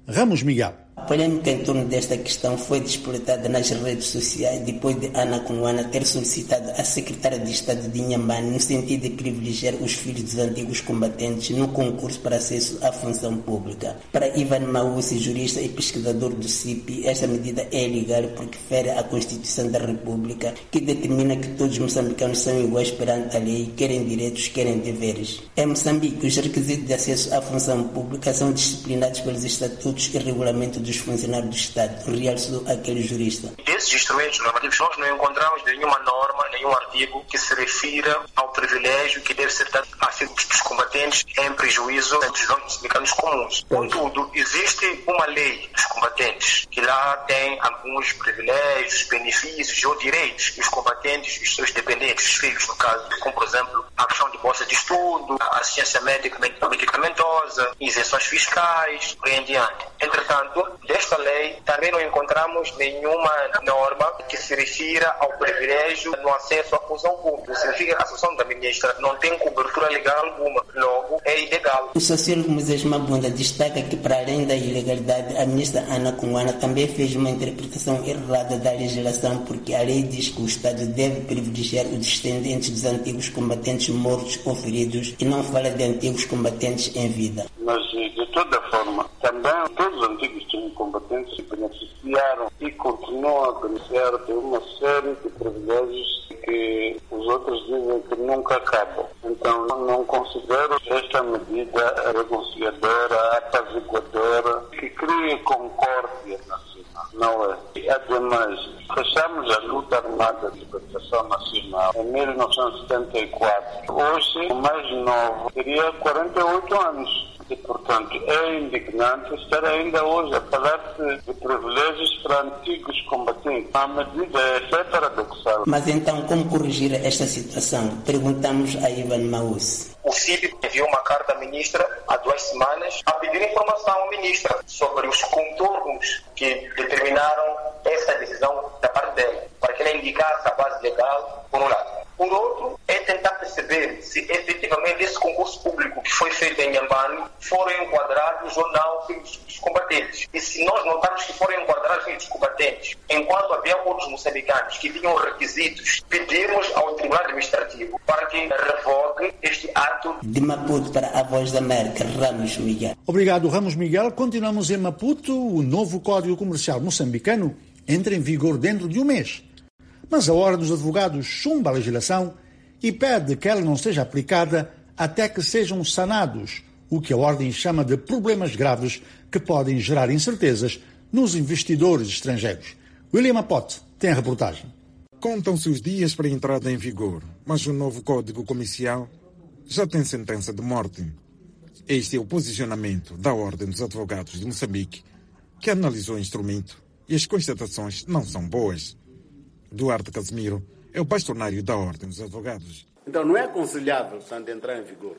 S2: Ramos Miguel.
S6: A polêmica em torno desta questão foi despoltada nas redes sociais depois de Ana Conwana ter solicitado à secretária de Estado de Inhambane no sentido de privilegiar os filhos dos antigos combatentes no concurso para acesso à função pública. Para Ivan Maussi, jurista e pesquisador do C I P, esta medida é ilegal porque fere a Constituição da República, que determina que todos os moçambicanos são iguais perante a lei, querem direitos, querem deveres. Em Moçambique, os requisitos de acesso à função pública são disciplinados pelos estatutos e regulamentos dos funcionários do Estado, realçou aquele jurista.
S7: Desses instrumentos normativos nós não encontramos nenhuma norma, nenhum artigo que se refira ao privilégio que deve ser dado a filhos dos combatentes em prejuízo dos moçambicanos comuns. Contudo, existe uma lei dos combatentes que lá tem alguns privilégios, benefícios ou direitos que os combatentes e os seus dependentes, os filhos no caso, como por exemplo a questão de bolsa de estudo, a assistência médica medicamentosa, isenções fiscais, por aí em diante. Entretanto, desta lei também não encontramos nenhuma norma que se refira ao privilégio no acesso à função pública. Significa que a Associação da Ministra não tem cobertura legal alguma, logo é ilegal.
S6: O sociólogo Moisés Mabunda destaca que, para além da ilegalidade, a ministra Ana Conwana também fez uma interpretação errada da legislação, porque a lei diz que o Estado deve privilegiar os descendentes dos antigos combatentes mortos ou feridos e não fala de antigos combatentes em vida.
S8: Mas, de toda forma, também todos os antigos combatentes se beneficiaram e continuam a beneficiar de uma série de privilégios que os outros dizem que nunca acabam. Então, não considero esta medida reconciliadora, apaziguadora, que cria concórdia nacional. Não é. Ademais, fechamos a luta armada de libertação nacional em mil novecentos e setenta e quatro. Hoje, o mais novo teria quarenta e oito anos. E, portanto, é indignante estar ainda hoje a falar-se de privilégios para antigos combatentes. A medida essa é paradoxal.
S6: Mas então, como corrigir esta situação? Perguntamos a Ivan Maussi.
S7: O C I P enviou uma carta à ministra há duas semanas a pedir informação à ministra sobre os contornos que determinaram essa decisão da parte dela, para que ela indicasse a base legal, por um lado. Por outro, é tentar perceber se efetivamente esse concurso público que foi feito em Inhambane foram enquadrados ou não filhos dos combatentes. E se nós notarmos que foram enquadrados filhos dos combatentes, enquanto havia outros moçambicanos que tinham requisitos, pedimos ao Tribunal Administrativo para que revogue este ato.
S6: De Maputo para a Voz da América, Ramos Miguel.
S2: Obrigado, Ramos Miguel. Continuamos em Maputo. O novo Código Comercial moçambicano entra em vigor dentro de um mês. Mas a Ordem dos Advogados chumba a legislação e pede que ela não seja aplicada até que sejam sanados o que a Ordem chama de problemas graves que podem gerar incertezas nos investidores estrangeiros. William Apote tem a reportagem.
S3: Contam-se os dias para a entrada em vigor, mas o novo Código Comercial já tem sentença de morte. Este é o posicionamento da Ordem dos Advogados de Moçambique, que analisou o instrumento e as constatações não são boas. Duarte Casimiro é o bastonário da Ordem dos Advogados.
S4: Então não é aconselhável, portanto, entrar em vigor.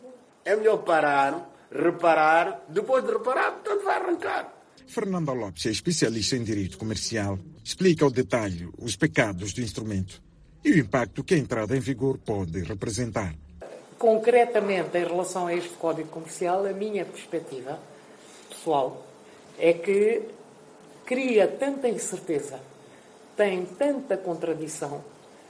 S4: É melhor parar, reparar, depois de reparar, portanto, vai arrancar.
S3: Fernanda Lopes é especialista em direito comercial, explica ao detalhe os pecados do instrumento e o impacto que a entrada em vigor pode representar.
S5: Concretamente, em relação a este Código Comercial, a minha perspectiva pessoal é que cria tanta incerteza, tem tanta contradição.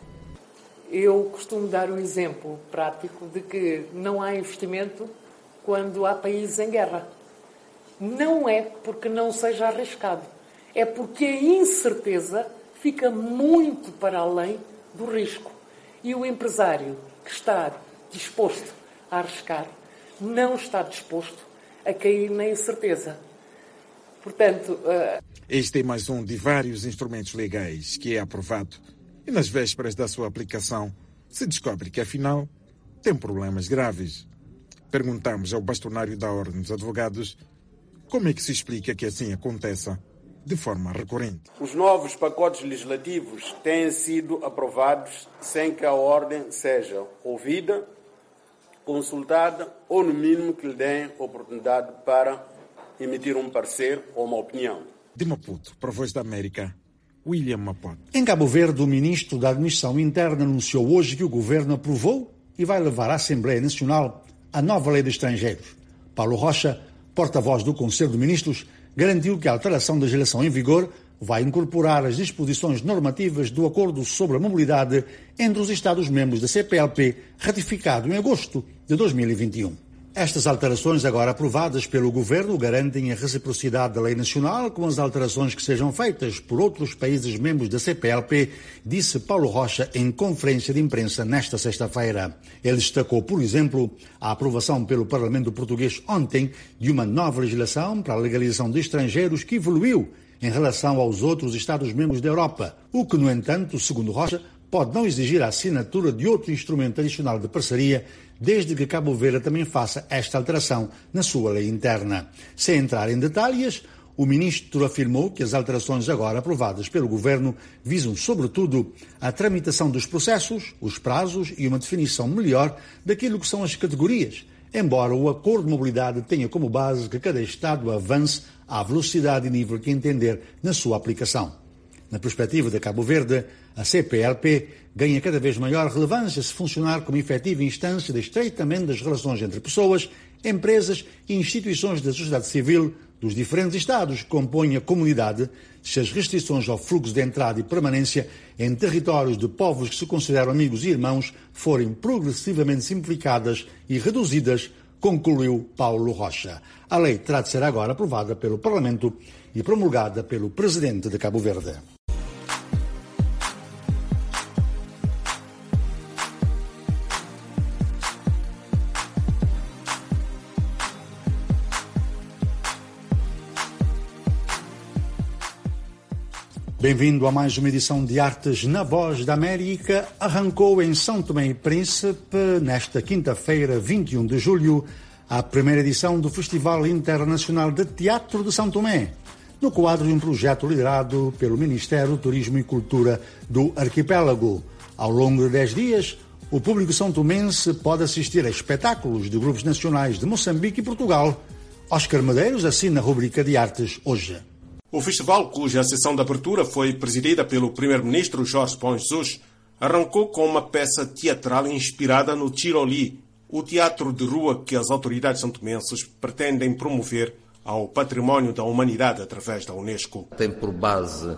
S5: Eu costumo dar o exemplo prático de que não há investimento quando há países em guerra. Não é porque não seja arriscado, é porque a incerteza fica muito para além do risco. E o empresário que está disposto a arriscar não está disposto a cair na incerteza. Portanto... Uh...
S3: Este é mais um de vários instrumentos legais que é aprovado e nas vésperas da sua aplicação se descobre que, afinal, tem problemas graves. Perguntamos ao bastonário da Ordem dos Advogados como é que se explica que assim aconteça de forma recorrente.
S4: Os novos pacotes legislativos têm sido aprovados sem que a Ordem seja ouvida, consultada ou, no mínimo, que lhe deem oportunidade para emitir um parecer ou uma opinião.
S3: De Maputo, para a Voz da América, William Mapote.
S2: Em Cabo Verde, o ministro da Administração Interna anunciou hoje que o governo aprovou e vai levar à Assembleia Nacional a nova lei de estrangeiros. Paulo Rocha, porta-voz do Conselho de Ministros, garantiu que a alteração da legislação em vigor vai incorporar as disposições normativas do Acordo sobre a Mobilidade entre os Estados-membros da C P L P, ratificado em agosto de dois mil e vinte e um. Estas alterações, agora aprovadas pelo Governo, garantem a reciprocidade da lei nacional com as alterações que sejam feitas por outros países membros da C P L P, disse Paulo Rocha em conferência de imprensa nesta sexta-feira. Ele destacou, por exemplo, a aprovação pelo Parlamento português ontem de uma nova legislação para a legalização de estrangeiros que evoluiu em relação aos outros Estados-membros da Europa, o que, no entanto, segundo Rocha, pode não exigir a assinatura de outro instrumento adicional de parceria, desde que Cabo Verde também faça esta alteração na sua lei interna. Sem entrar em detalhes, o ministro afirmou que as alterações agora aprovadas pelo Governo visam, sobretudo, a tramitação dos processos, os prazos e uma definição melhor daquilo que são as categorias, embora o Acordo de Mobilidade tenha como base que cada Estado avance à velocidade e nível que entender na sua aplicação. Na perspectiva de Cabo Verde, a C P L P ganha cada vez maior relevância se funcionar como efetiva instância de estreitamento das relações entre pessoas, empresas e instituições da sociedade civil dos diferentes Estados que compõem a comunidade, se as restrições ao fluxo de entrada e permanência em territórios de povos que se consideram amigos e irmãos forem progressivamente simplificadas e reduzidas, concluiu Paulo Rocha. A lei terá de ser agora aprovada pelo Parlamento e promulgada pelo Presidente de Cabo Verde. Bem-vindo a mais uma edição de Artes na Voz da América. Arrancou em São Tomé e Príncipe, nesta quinta-feira, vinte e um de julho, a primeira edição do Festival Internacional de Teatro de São Tomé, no quadro de um projeto liderado pelo Ministério do Turismo e Cultura do Arquipélago. Ao longo de dez dias, o público são-tomense pode assistir a espetáculos de grupos nacionais de Moçambique e Portugal. Oscar Medeiros assina a rubrica de Artes hoje.
S16: O festival, cuja sessão de abertura foi presidida pelo primeiro-ministro Jorge Pão Jesus, arrancou com uma peça teatral inspirada no Tiroli, o teatro de rua que as autoridades santomenses pretendem promover ao património da humanidade através da Unesco.
S17: Tem por base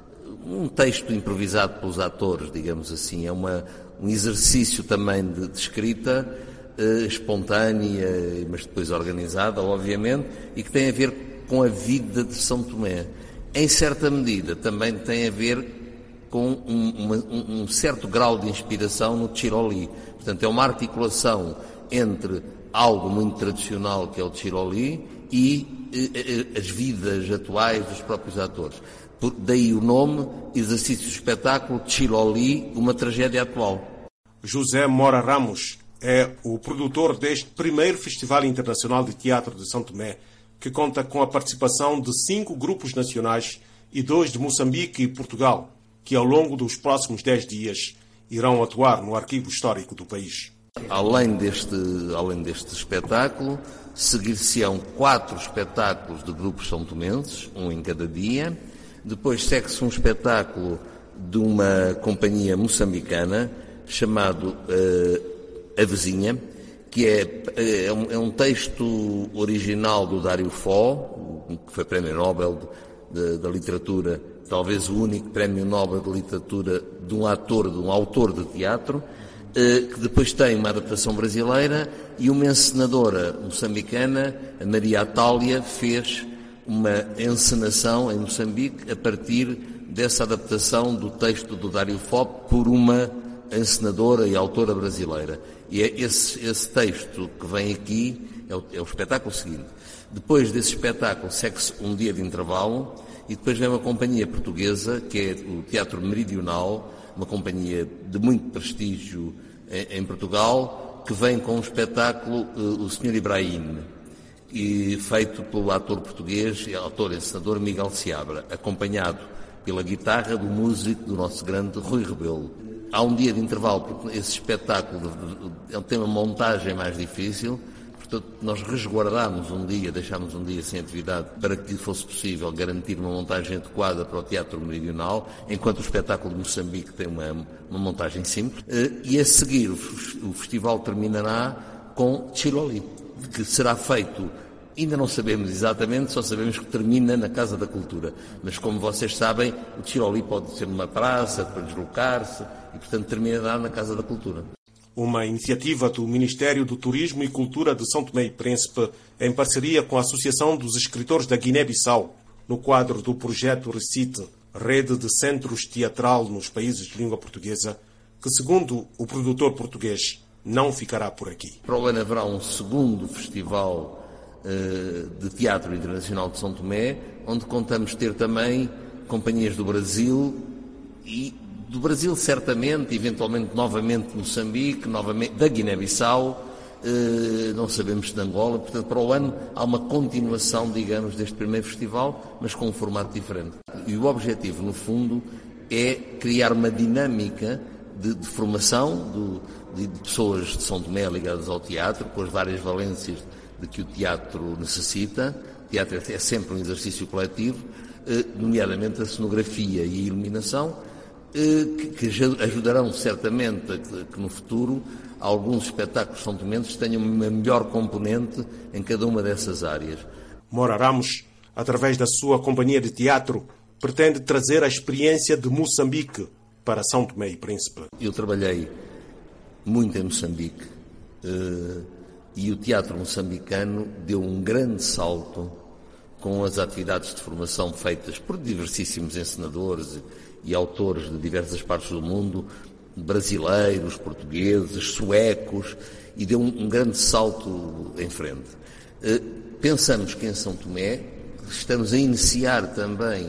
S17: um texto improvisado pelos atores, digamos assim. É uma, um exercício também de, de escrita eh, espontânea, mas depois organizada, obviamente, e que tem a ver com a vida de São Tomé. Em certa medida também tem a ver com um, uma, um certo grau de inspiração no Tiroli. Portanto, é uma articulação entre algo muito tradicional, que é o Tiroli, e eh, as vidas atuais dos próprios atores. Por, daí o nome, exercício de espetáculo, Tiroli, uma tragédia atual.
S16: José Mora Ramos é o produtor deste primeiro Festival Internacional de Teatro de São Tomé, que conta com a participação de cinco grupos nacionais e dois de Moçambique e Portugal, que ao longo dos próximos dez dias irão atuar no arquivo histórico do país.
S17: Além deste, além deste espetáculo, seguir-se-ão quatro espetáculos de grupos são-tomenses, um em cada dia. Depois segue-se um espetáculo de uma companhia moçambicana chamado uh, A Vizinha, que é, é, um, é um texto original do Dário Fó, que foi Prémio Nobel de, de, da Literatura, talvez o único Prémio Nobel de Literatura de um ator, de um autor de teatro, eh, que depois tem uma adaptação brasileira, e uma encenadora moçambicana, a Maria Atália, fez uma encenação em Moçambique a partir dessa adaptação do texto do Dário Fó por uma encenadora e autora brasileira. E é esse, esse texto que vem aqui é o, é o espetáculo seguinte. Depois desse espetáculo segue-se um dia de intervalo e depois vem uma companhia portuguesa, que é o Teatro Meridional, uma companhia de muito prestígio em, em Portugal, que vem com um espetáculo, uh, o senhor Ibrahim, e feito pelo ator português e autor e encenador Miguel Seabra, acompanhado pela guitarra do músico do nosso grande Rui Rebelo. Há um dia de intervalo, porque esse espetáculo tem uma montagem mais difícil, portanto nós resguardámos um dia, deixámos um dia sem atividade para que fosse possível garantir uma montagem adequada para o Teatro Meridional, enquanto o espetáculo de Moçambique tem uma, uma montagem simples. E a seguir o festival terminará com Tiroli, que será feito Ainda não sabemos exatamente, só sabemos que termina na Casa da Cultura. Mas, como vocês sabem, o Tiroli pode ser numa praça, para deslocar-se, e, portanto, terminará na Casa da Cultura.
S16: Uma iniciativa do Ministério do Turismo e Cultura de São Tomé e Príncipe, em parceria com a Associação dos Escritores da Guiné-Bissau, no quadro do projeto Recite, rede de centros teatral nos países de língua portuguesa, que, segundo o produtor português, não ficará por aqui.
S17: Para o ano haverá um segundo festival de Teatro Internacional de São Tomé, onde contamos ter também companhias do Brasil e do Brasil certamente, eventualmente novamente Moçambique, novamente da Guiné-Bissau, eh, não sabemos se de Angola. Portanto, para o ano há uma continuação, digamos, deste primeiro festival, mas com um formato diferente. E o objetivo, no fundo, é criar uma dinâmica de, de formação do, de, de pessoas de São Tomé ligadas ao teatro, com as várias valências de que o teatro necessita. O teatro é sempre um exercício coletivo, nomeadamente a cenografia e a iluminação, que ajudarão certamente a que no futuro alguns espetáculos são-tomenses tenham uma melhor componente em cada uma dessas áreas.
S16: Mora Ramos, através da sua companhia de teatro, pretende trazer a experiência de Moçambique para São Tomé e Príncipe.
S17: Eu trabalhei muito em Moçambique, e o teatro moçambicano deu um grande salto com as atividades de formação feitas por diversíssimos encenadores e autores de diversas partes do mundo, brasileiros, portugueses, suecos, e deu um, um grande salto em frente. Pensamos que em São Tomé estamos a iniciar também,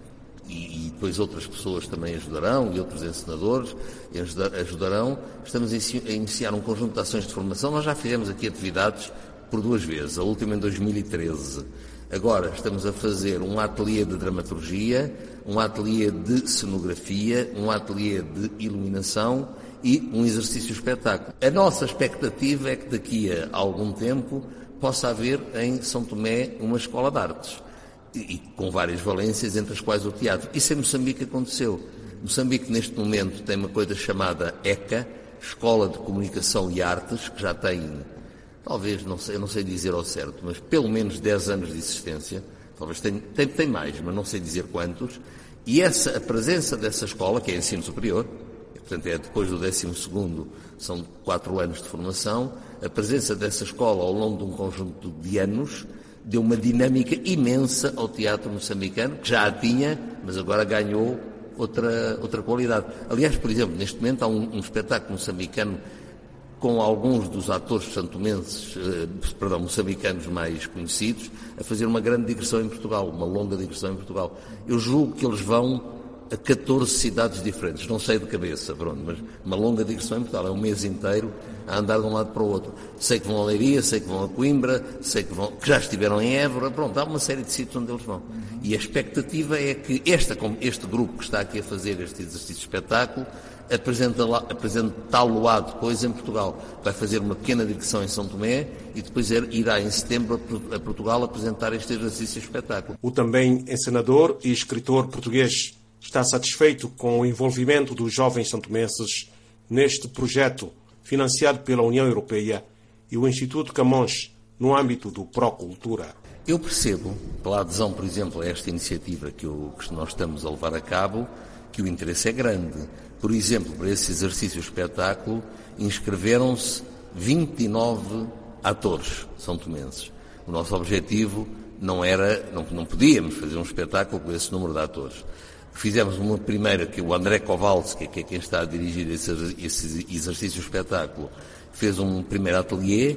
S17: e, e depois outras pessoas também ajudarão, e outros encenadores ajudarão, estamos a iniciar um conjunto de ações de formação. Nós já fizemos aqui atividades por duas vezes, a última em dois mil e treze. Agora estamos a fazer um ateliê de dramaturgia, um ateliê de cenografia, um ateliê de iluminação e um exercício espetáculo. A nossa expectativa é que daqui a algum tempo possa haver em São Tomé uma escola de artes, e, e com várias valências, entre as quais o teatro. Isso em Moçambique aconteceu. Moçambique, neste momento, tem uma coisa chamada ECA, Escola de Comunicação e Artes, que já tem, talvez, não sei, eu não sei dizer ao certo, mas pelo menos dez anos de existência. Talvez tem, tem, tem mais, mas não sei dizer quantos. E essa, a presença dessa escola, que é ensino superior, portanto é depois do décimo segundo, são quatro anos de formação, a presença dessa escola ao longo de um conjunto de anos deu uma dinâmica imensa ao teatro moçambicano, que já a tinha, mas agora ganhou outra, outra qualidade. Aliás, por exemplo, neste momento há um, um espetáculo moçambicano com alguns dos atores santomenses, eh, perdão, moçambicanos mais conhecidos, a fazer uma grande digressão em Portugal, uma longa digressão em Portugal. Eu julgo que eles vão a catorze cidades diferentes, não sei de cabeça, pronto, mas uma longa digressão em Portugal, é um mês inteiro a andar de um lado para o outro. Sei que vão a Leiria, sei que vão a Coimbra, sei que, vão, que já estiveram em Évora, pronto, há uma série de sítios onde eles vão. E a expectativa é que esta, este grupo que está aqui a fazer este exercício de espetáculo apresentá-lo-á depois em Portugal. Vai fazer uma pequena digressão em São Tomé e depois irá em setembro a Portugal apresentar este exercício de espetáculo.
S16: O também encenador e escritor português está satisfeito com o envolvimento dos jovens santomenses neste projeto financiado pela União Europeia e o Instituto Camões no âmbito do Procultura.
S17: Eu percebo, pela adesão, por exemplo, a esta iniciativa que, eu, que nós estamos a levar a cabo, que o interesse é grande. Por exemplo, para esse exercício espetáculo, inscreveram-se vinte e nove atores santomenses. O nosso objetivo não era, não, não podíamos fazer um espetáculo com esse número de atores. Fizemos uma primeira, que o André Kowalski, que é quem está a dirigir esse, esse exercício espetáculo, fez um primeiro ateliê.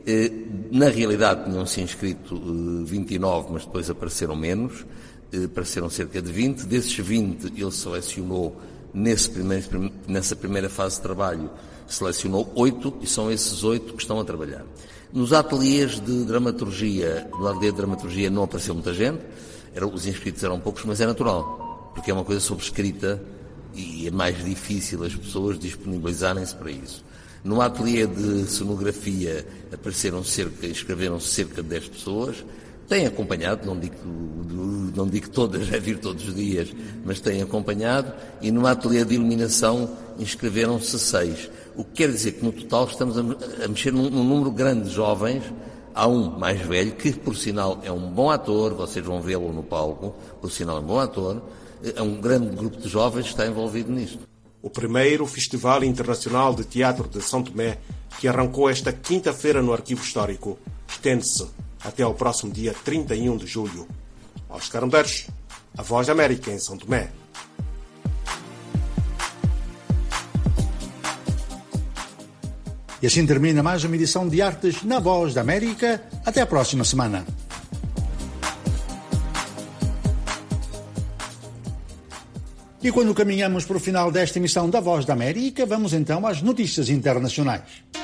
S17: Na realidade tinham-se inscrito vinte e nove, mas depois apareceram menos, apareceram cerca de vinte. Desses vinte, ele selecionou, nesse primeiro, nessa primeira fase de trabalho, selecionou oito, e são esses oito que estão a trabalhar. Nos ateliês de dramaturgia, no ateliê de dramaturgia não apareceu muita gente, era, os inscritos eram poucos, mas é natural, porque é uma coisa sobre escrita e é mais difícil as pessoas disponibilizarem-se para isso. No ateliê de cenografia apareceram cerca, inscreveram-se cerca de dez pessoas. Tem acompanhado, não digo, não digo todas, é vir todos os dias, mas tem acompanhado. E no ateliê de iluminação inscreveram-se seis. O que quer dizer que no total estamos a, a mexer num, num número grande de jovens Há um mais velho, que por sinal é um bom ator, vocês vão vê-lo no palco, por sinal é um bom ator, é um grande grupo de jovens que está envolvido nisto.
S16: O primeiro Festival Internacional de Teatro de São Tomé, que arrancou esta quinta-feira no Arquivo Histórico, estende-se até ao próximo dia trinta e um de julho. Oscar Medeiros, a Voz da América em São Tomé.
S2: E assim termina mais uma edição de Artes na Voz da América. Até a próxima semana. E quando caminhamos para o final desta emissão da Voz da América, vamos então às notícias internacionais.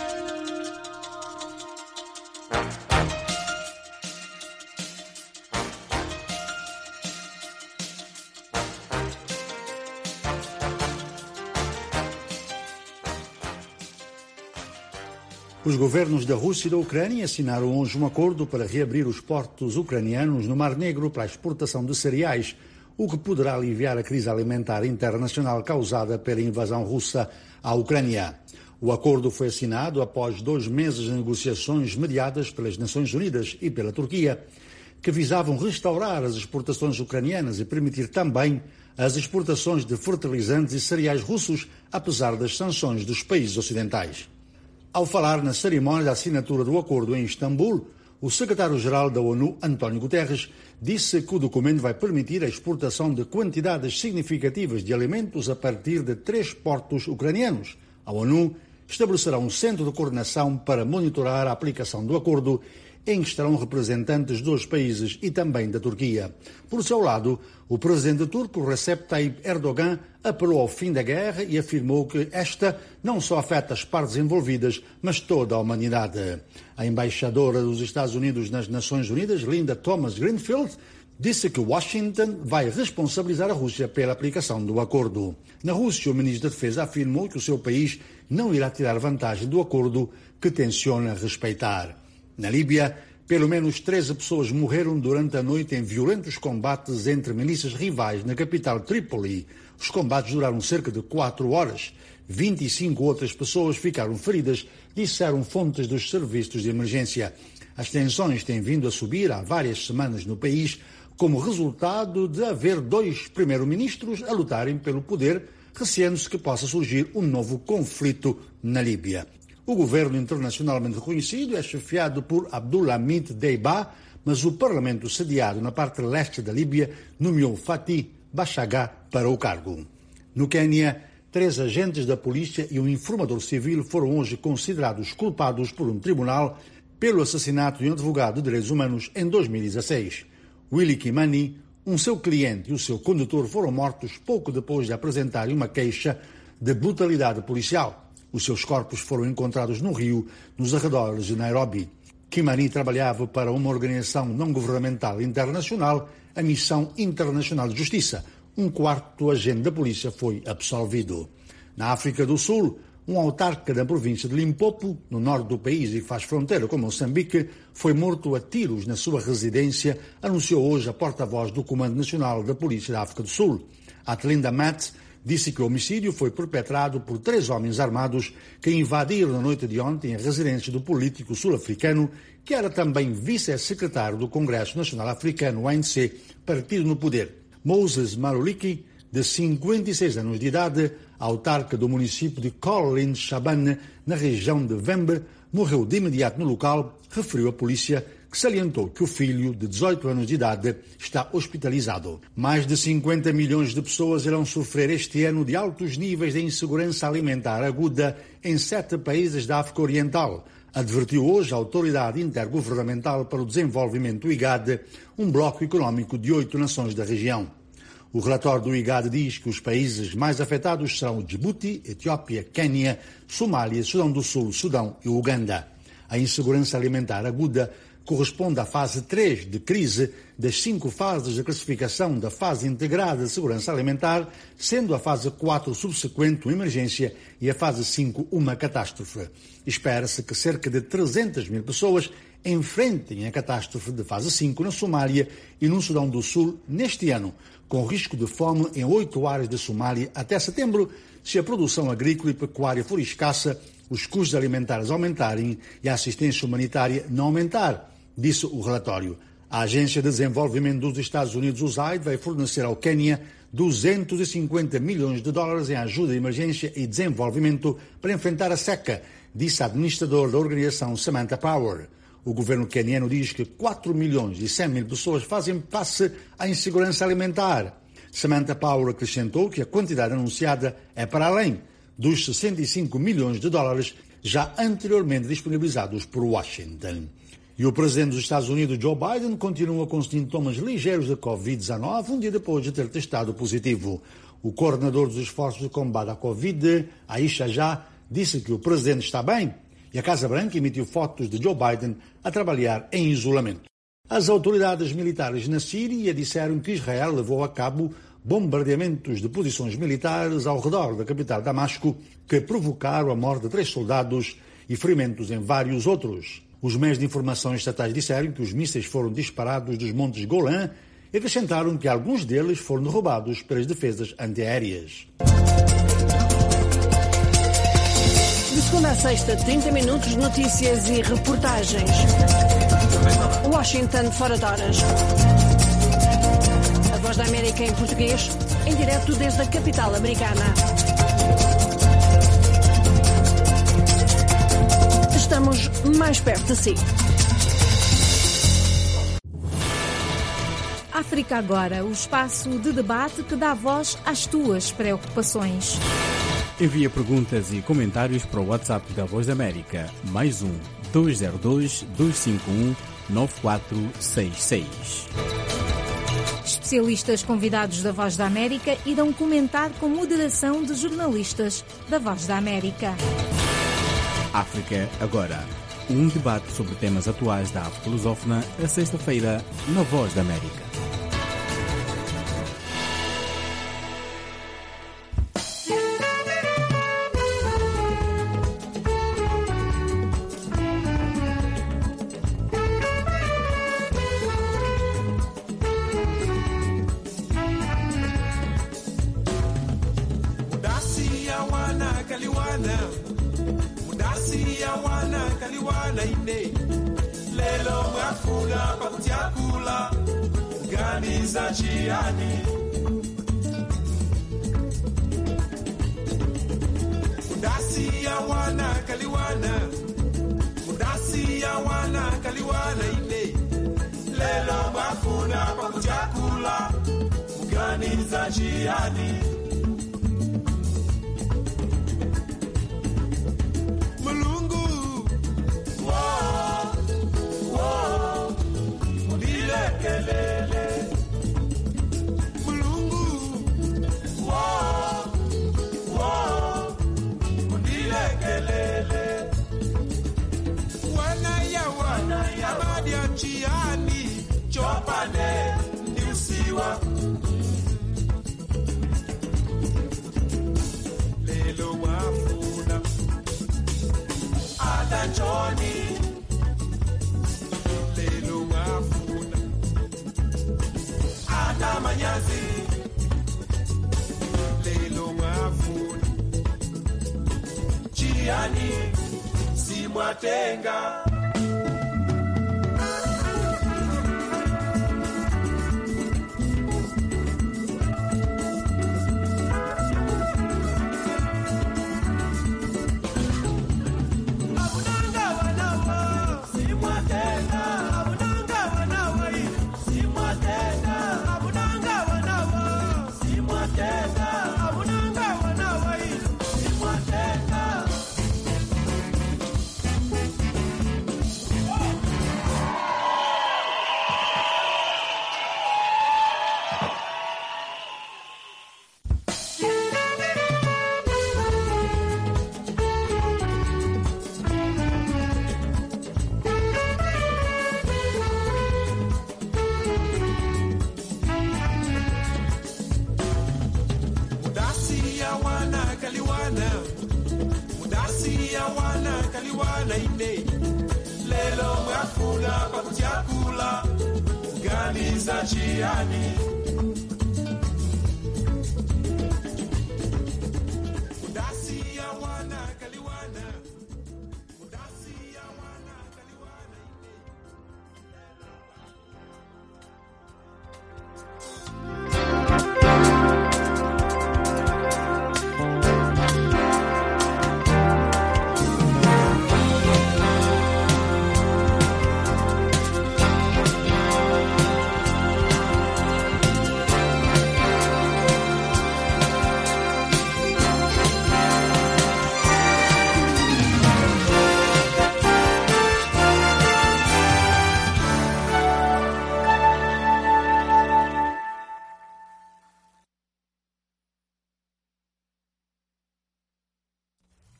S2: Os governos da Rússia e da Ucrânia assinaram hoje um acordo para reabrir os portos ucranianos no Mar Negro para a exportação de cereais, o que poderá aliviar a crise alimentar internacional causada pela invasão russa à Ucrânia. O acordo foi assinado após dois meses de negociações mediadas pelas Nações Unidas e pela Turquia, que visavam restaurar as exportações ucranianas e permitir também as exportações de fertilizantes e cereais russos, apesar das sanções dos países ocidentais. Ao falar na cerimónia da assinatura do acordo em Istambul, o secretário-geral da ONU, António Guterres, disse que o documento vai permitir a exportação de quantidades significativas de alimentos a partir de três portos ucranianos. A ONU estabelecerá um centro de coordenação para monitorar a aplicação do acordo, em que estarão representantes dos países e também da Turquia. Por seu lado, o presidente turco Recep Tayyip Erdogan apelou ao fim da guerra e afirmou que esta não só afeta as partes envolvidas, mas toda a humanidade. A embaixadora dos Estados Unidos nas Nações Unidas, Linda Thomas-Greenfield, disse que Washington vai responsabilizar a Rússia pela aplicação do acordo. Na Rússia, o ministro da Defesa afirmou que o seu país não irá tirar vantagem do acordo que tenciona respeitar. Na Líbia, pelo menos treze pessoas morreram durante a noite em violentos combates entre milícias rivais na capital Trípoli. Os combates duraram cerca de quatro horas. vinte e cinco outras pessoas ficaram feridas, disseram fontes dos serviços de emergência. As tensões têm vindo a subir há várias semanas no país, como resultado de haver dois primeiros-ministros a lutarem pelo poder, receando-se que possa surgir um novo conflito na Líbia. O governo internacionalmente reconhecido é chefiado por Abdulhamid Deiba, mas o parlamento sediado na parte leste da Líbia nomeou Fatih Bashagha para o cargo. No Quênia, três agentes da polícia e um informador civil foram hoje considerados culpados por um tribunal pelo assassinato de um advogado de direitos humanos em dois mil e dezasseis. Willy Kimani, um seu cliente e o seu condutor foram mortos pouco depois de apresentarem uma queixa de brutalidade policial. Os seus corpos foram encontrados no rio, nos arredores de Nairobi. Kimani trabalhava para uma organização não-governamental internacional, a Missão Internacional de Justiça. Um quarto agente da polícia foi absolvido. Na África do Sul, um autarca da província de Limpopo, no norte do país e que faz fronteira com Moçambique, foi morto a tiros na sua residência, anunciou hoje a porta-voz do Comando Nacional da Polícia da África do Sul. Atlinda Matt disse que o homicídio foi perpetrado por três homens armados que invadiram na noite de ontem a residência do político sul-africano, que era também vice-secretário do Congresso Nacional Africano, o A N C, partido no poder. Moses Maluliki, de cinquenta e seis anos de idade, autarca do município de Collins Shabane, na região de Vembe, morreu de imediato no local, referiu a polícia, que salientou que o filho, de dezoito anos de idade, está hospitalizado. Mais de cinquenta milhões de pessoas irão sofrer este ano de altos níveis de insegurança alimentar aguda em sete países da África Oriental, advertiu hoje a Autoridade Intergovernamental para o Desenvolvimento, o I G A D, um bloco econômico de oito nações da região. O relatório do I G A D diz que os países mais afetados serão Djibouti, Etiópia, Quênia, Somália, Sudão do Sul, Sudão e Uganda. A insegurança alimentar aguda corresponde à fase três de crise das cinco fases de classificação da fase integrada de segurança alimentar, sendo a fase quatro subsequente uma emergência e a fase cinco uma catástrofe. Espera-se que cerca de trezentas mil pessoas enfrentem a catástrofe de fase cinco na Somália e no Sudão do Sul neste ano, com risco de fome em oito áreas da Somália até setembro, se a produção agrícola e pecuária for escassa os custos alimentares aumentarem e a assistência humanitária não aumentar, disse o relatório. A Agência de Desenvolvimento dos Estados Unidos, U S A I D, vai fornecer ao Quênia duzentos e cinquenta milhões de dólares em ajuda de emergência e desenvolvimento para enfrentar a seca, disse a administradora da organização Samantha Power. O governo queniano diz que quatro milhões e cem mil pessoas fazem face à insegurança alimentar. Samantha Power acrescentou que a quantidade anunciada é para além dos sessenta e cinco milhões de dólares já anteriormente disponibilizados por Washington. E o presidente dos Estados Unidos, Joe Biden, continua com sintomas ligeiros de covid dezenove, um dia depois de ter testado positivo. O coordenador dos esforços de combate à Covid, Aisha Jah, disse que o presidente está bem e a Casa Branca emitiu fotos de Joe Biden a trabalhar em isolamento. As autoridades militares na Síria disseram que Israel levou a cabo bombardeamentos de posições militares ao redor da capital Damasco que provocaram a morte de três soldados e ferimentos em vários outros. Os meios de informação estatais disseram que os mísseis foram disparados dos montes Golã e acrescentaram que alguns deles foram derrubados pelas defesas antiaéreas.
S13: De segunda a sexta, trinta minutos, notícias e reportagens. Washington, fora de horas. A Voz da América em português, em direto desde a capital americana. Estamos mais perto de si.
S18: África Agora, o espaço de debate que dá voz às tuas preocupações.
S19: Envia perguntas e comentários para o WhatsApp da Voz da América, mais um dois zero dois, dois cinco um, nove quatro seis seis.
S18: Especialistas convidados da Voz da América irão comentar com moderação de jornalistas da Voz da América.
S19: África Agora, um debate sobre temas atuais da África lusófona, a sexta-feira, na Voz da América.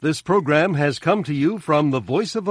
S20: This program has come to you from the Voice of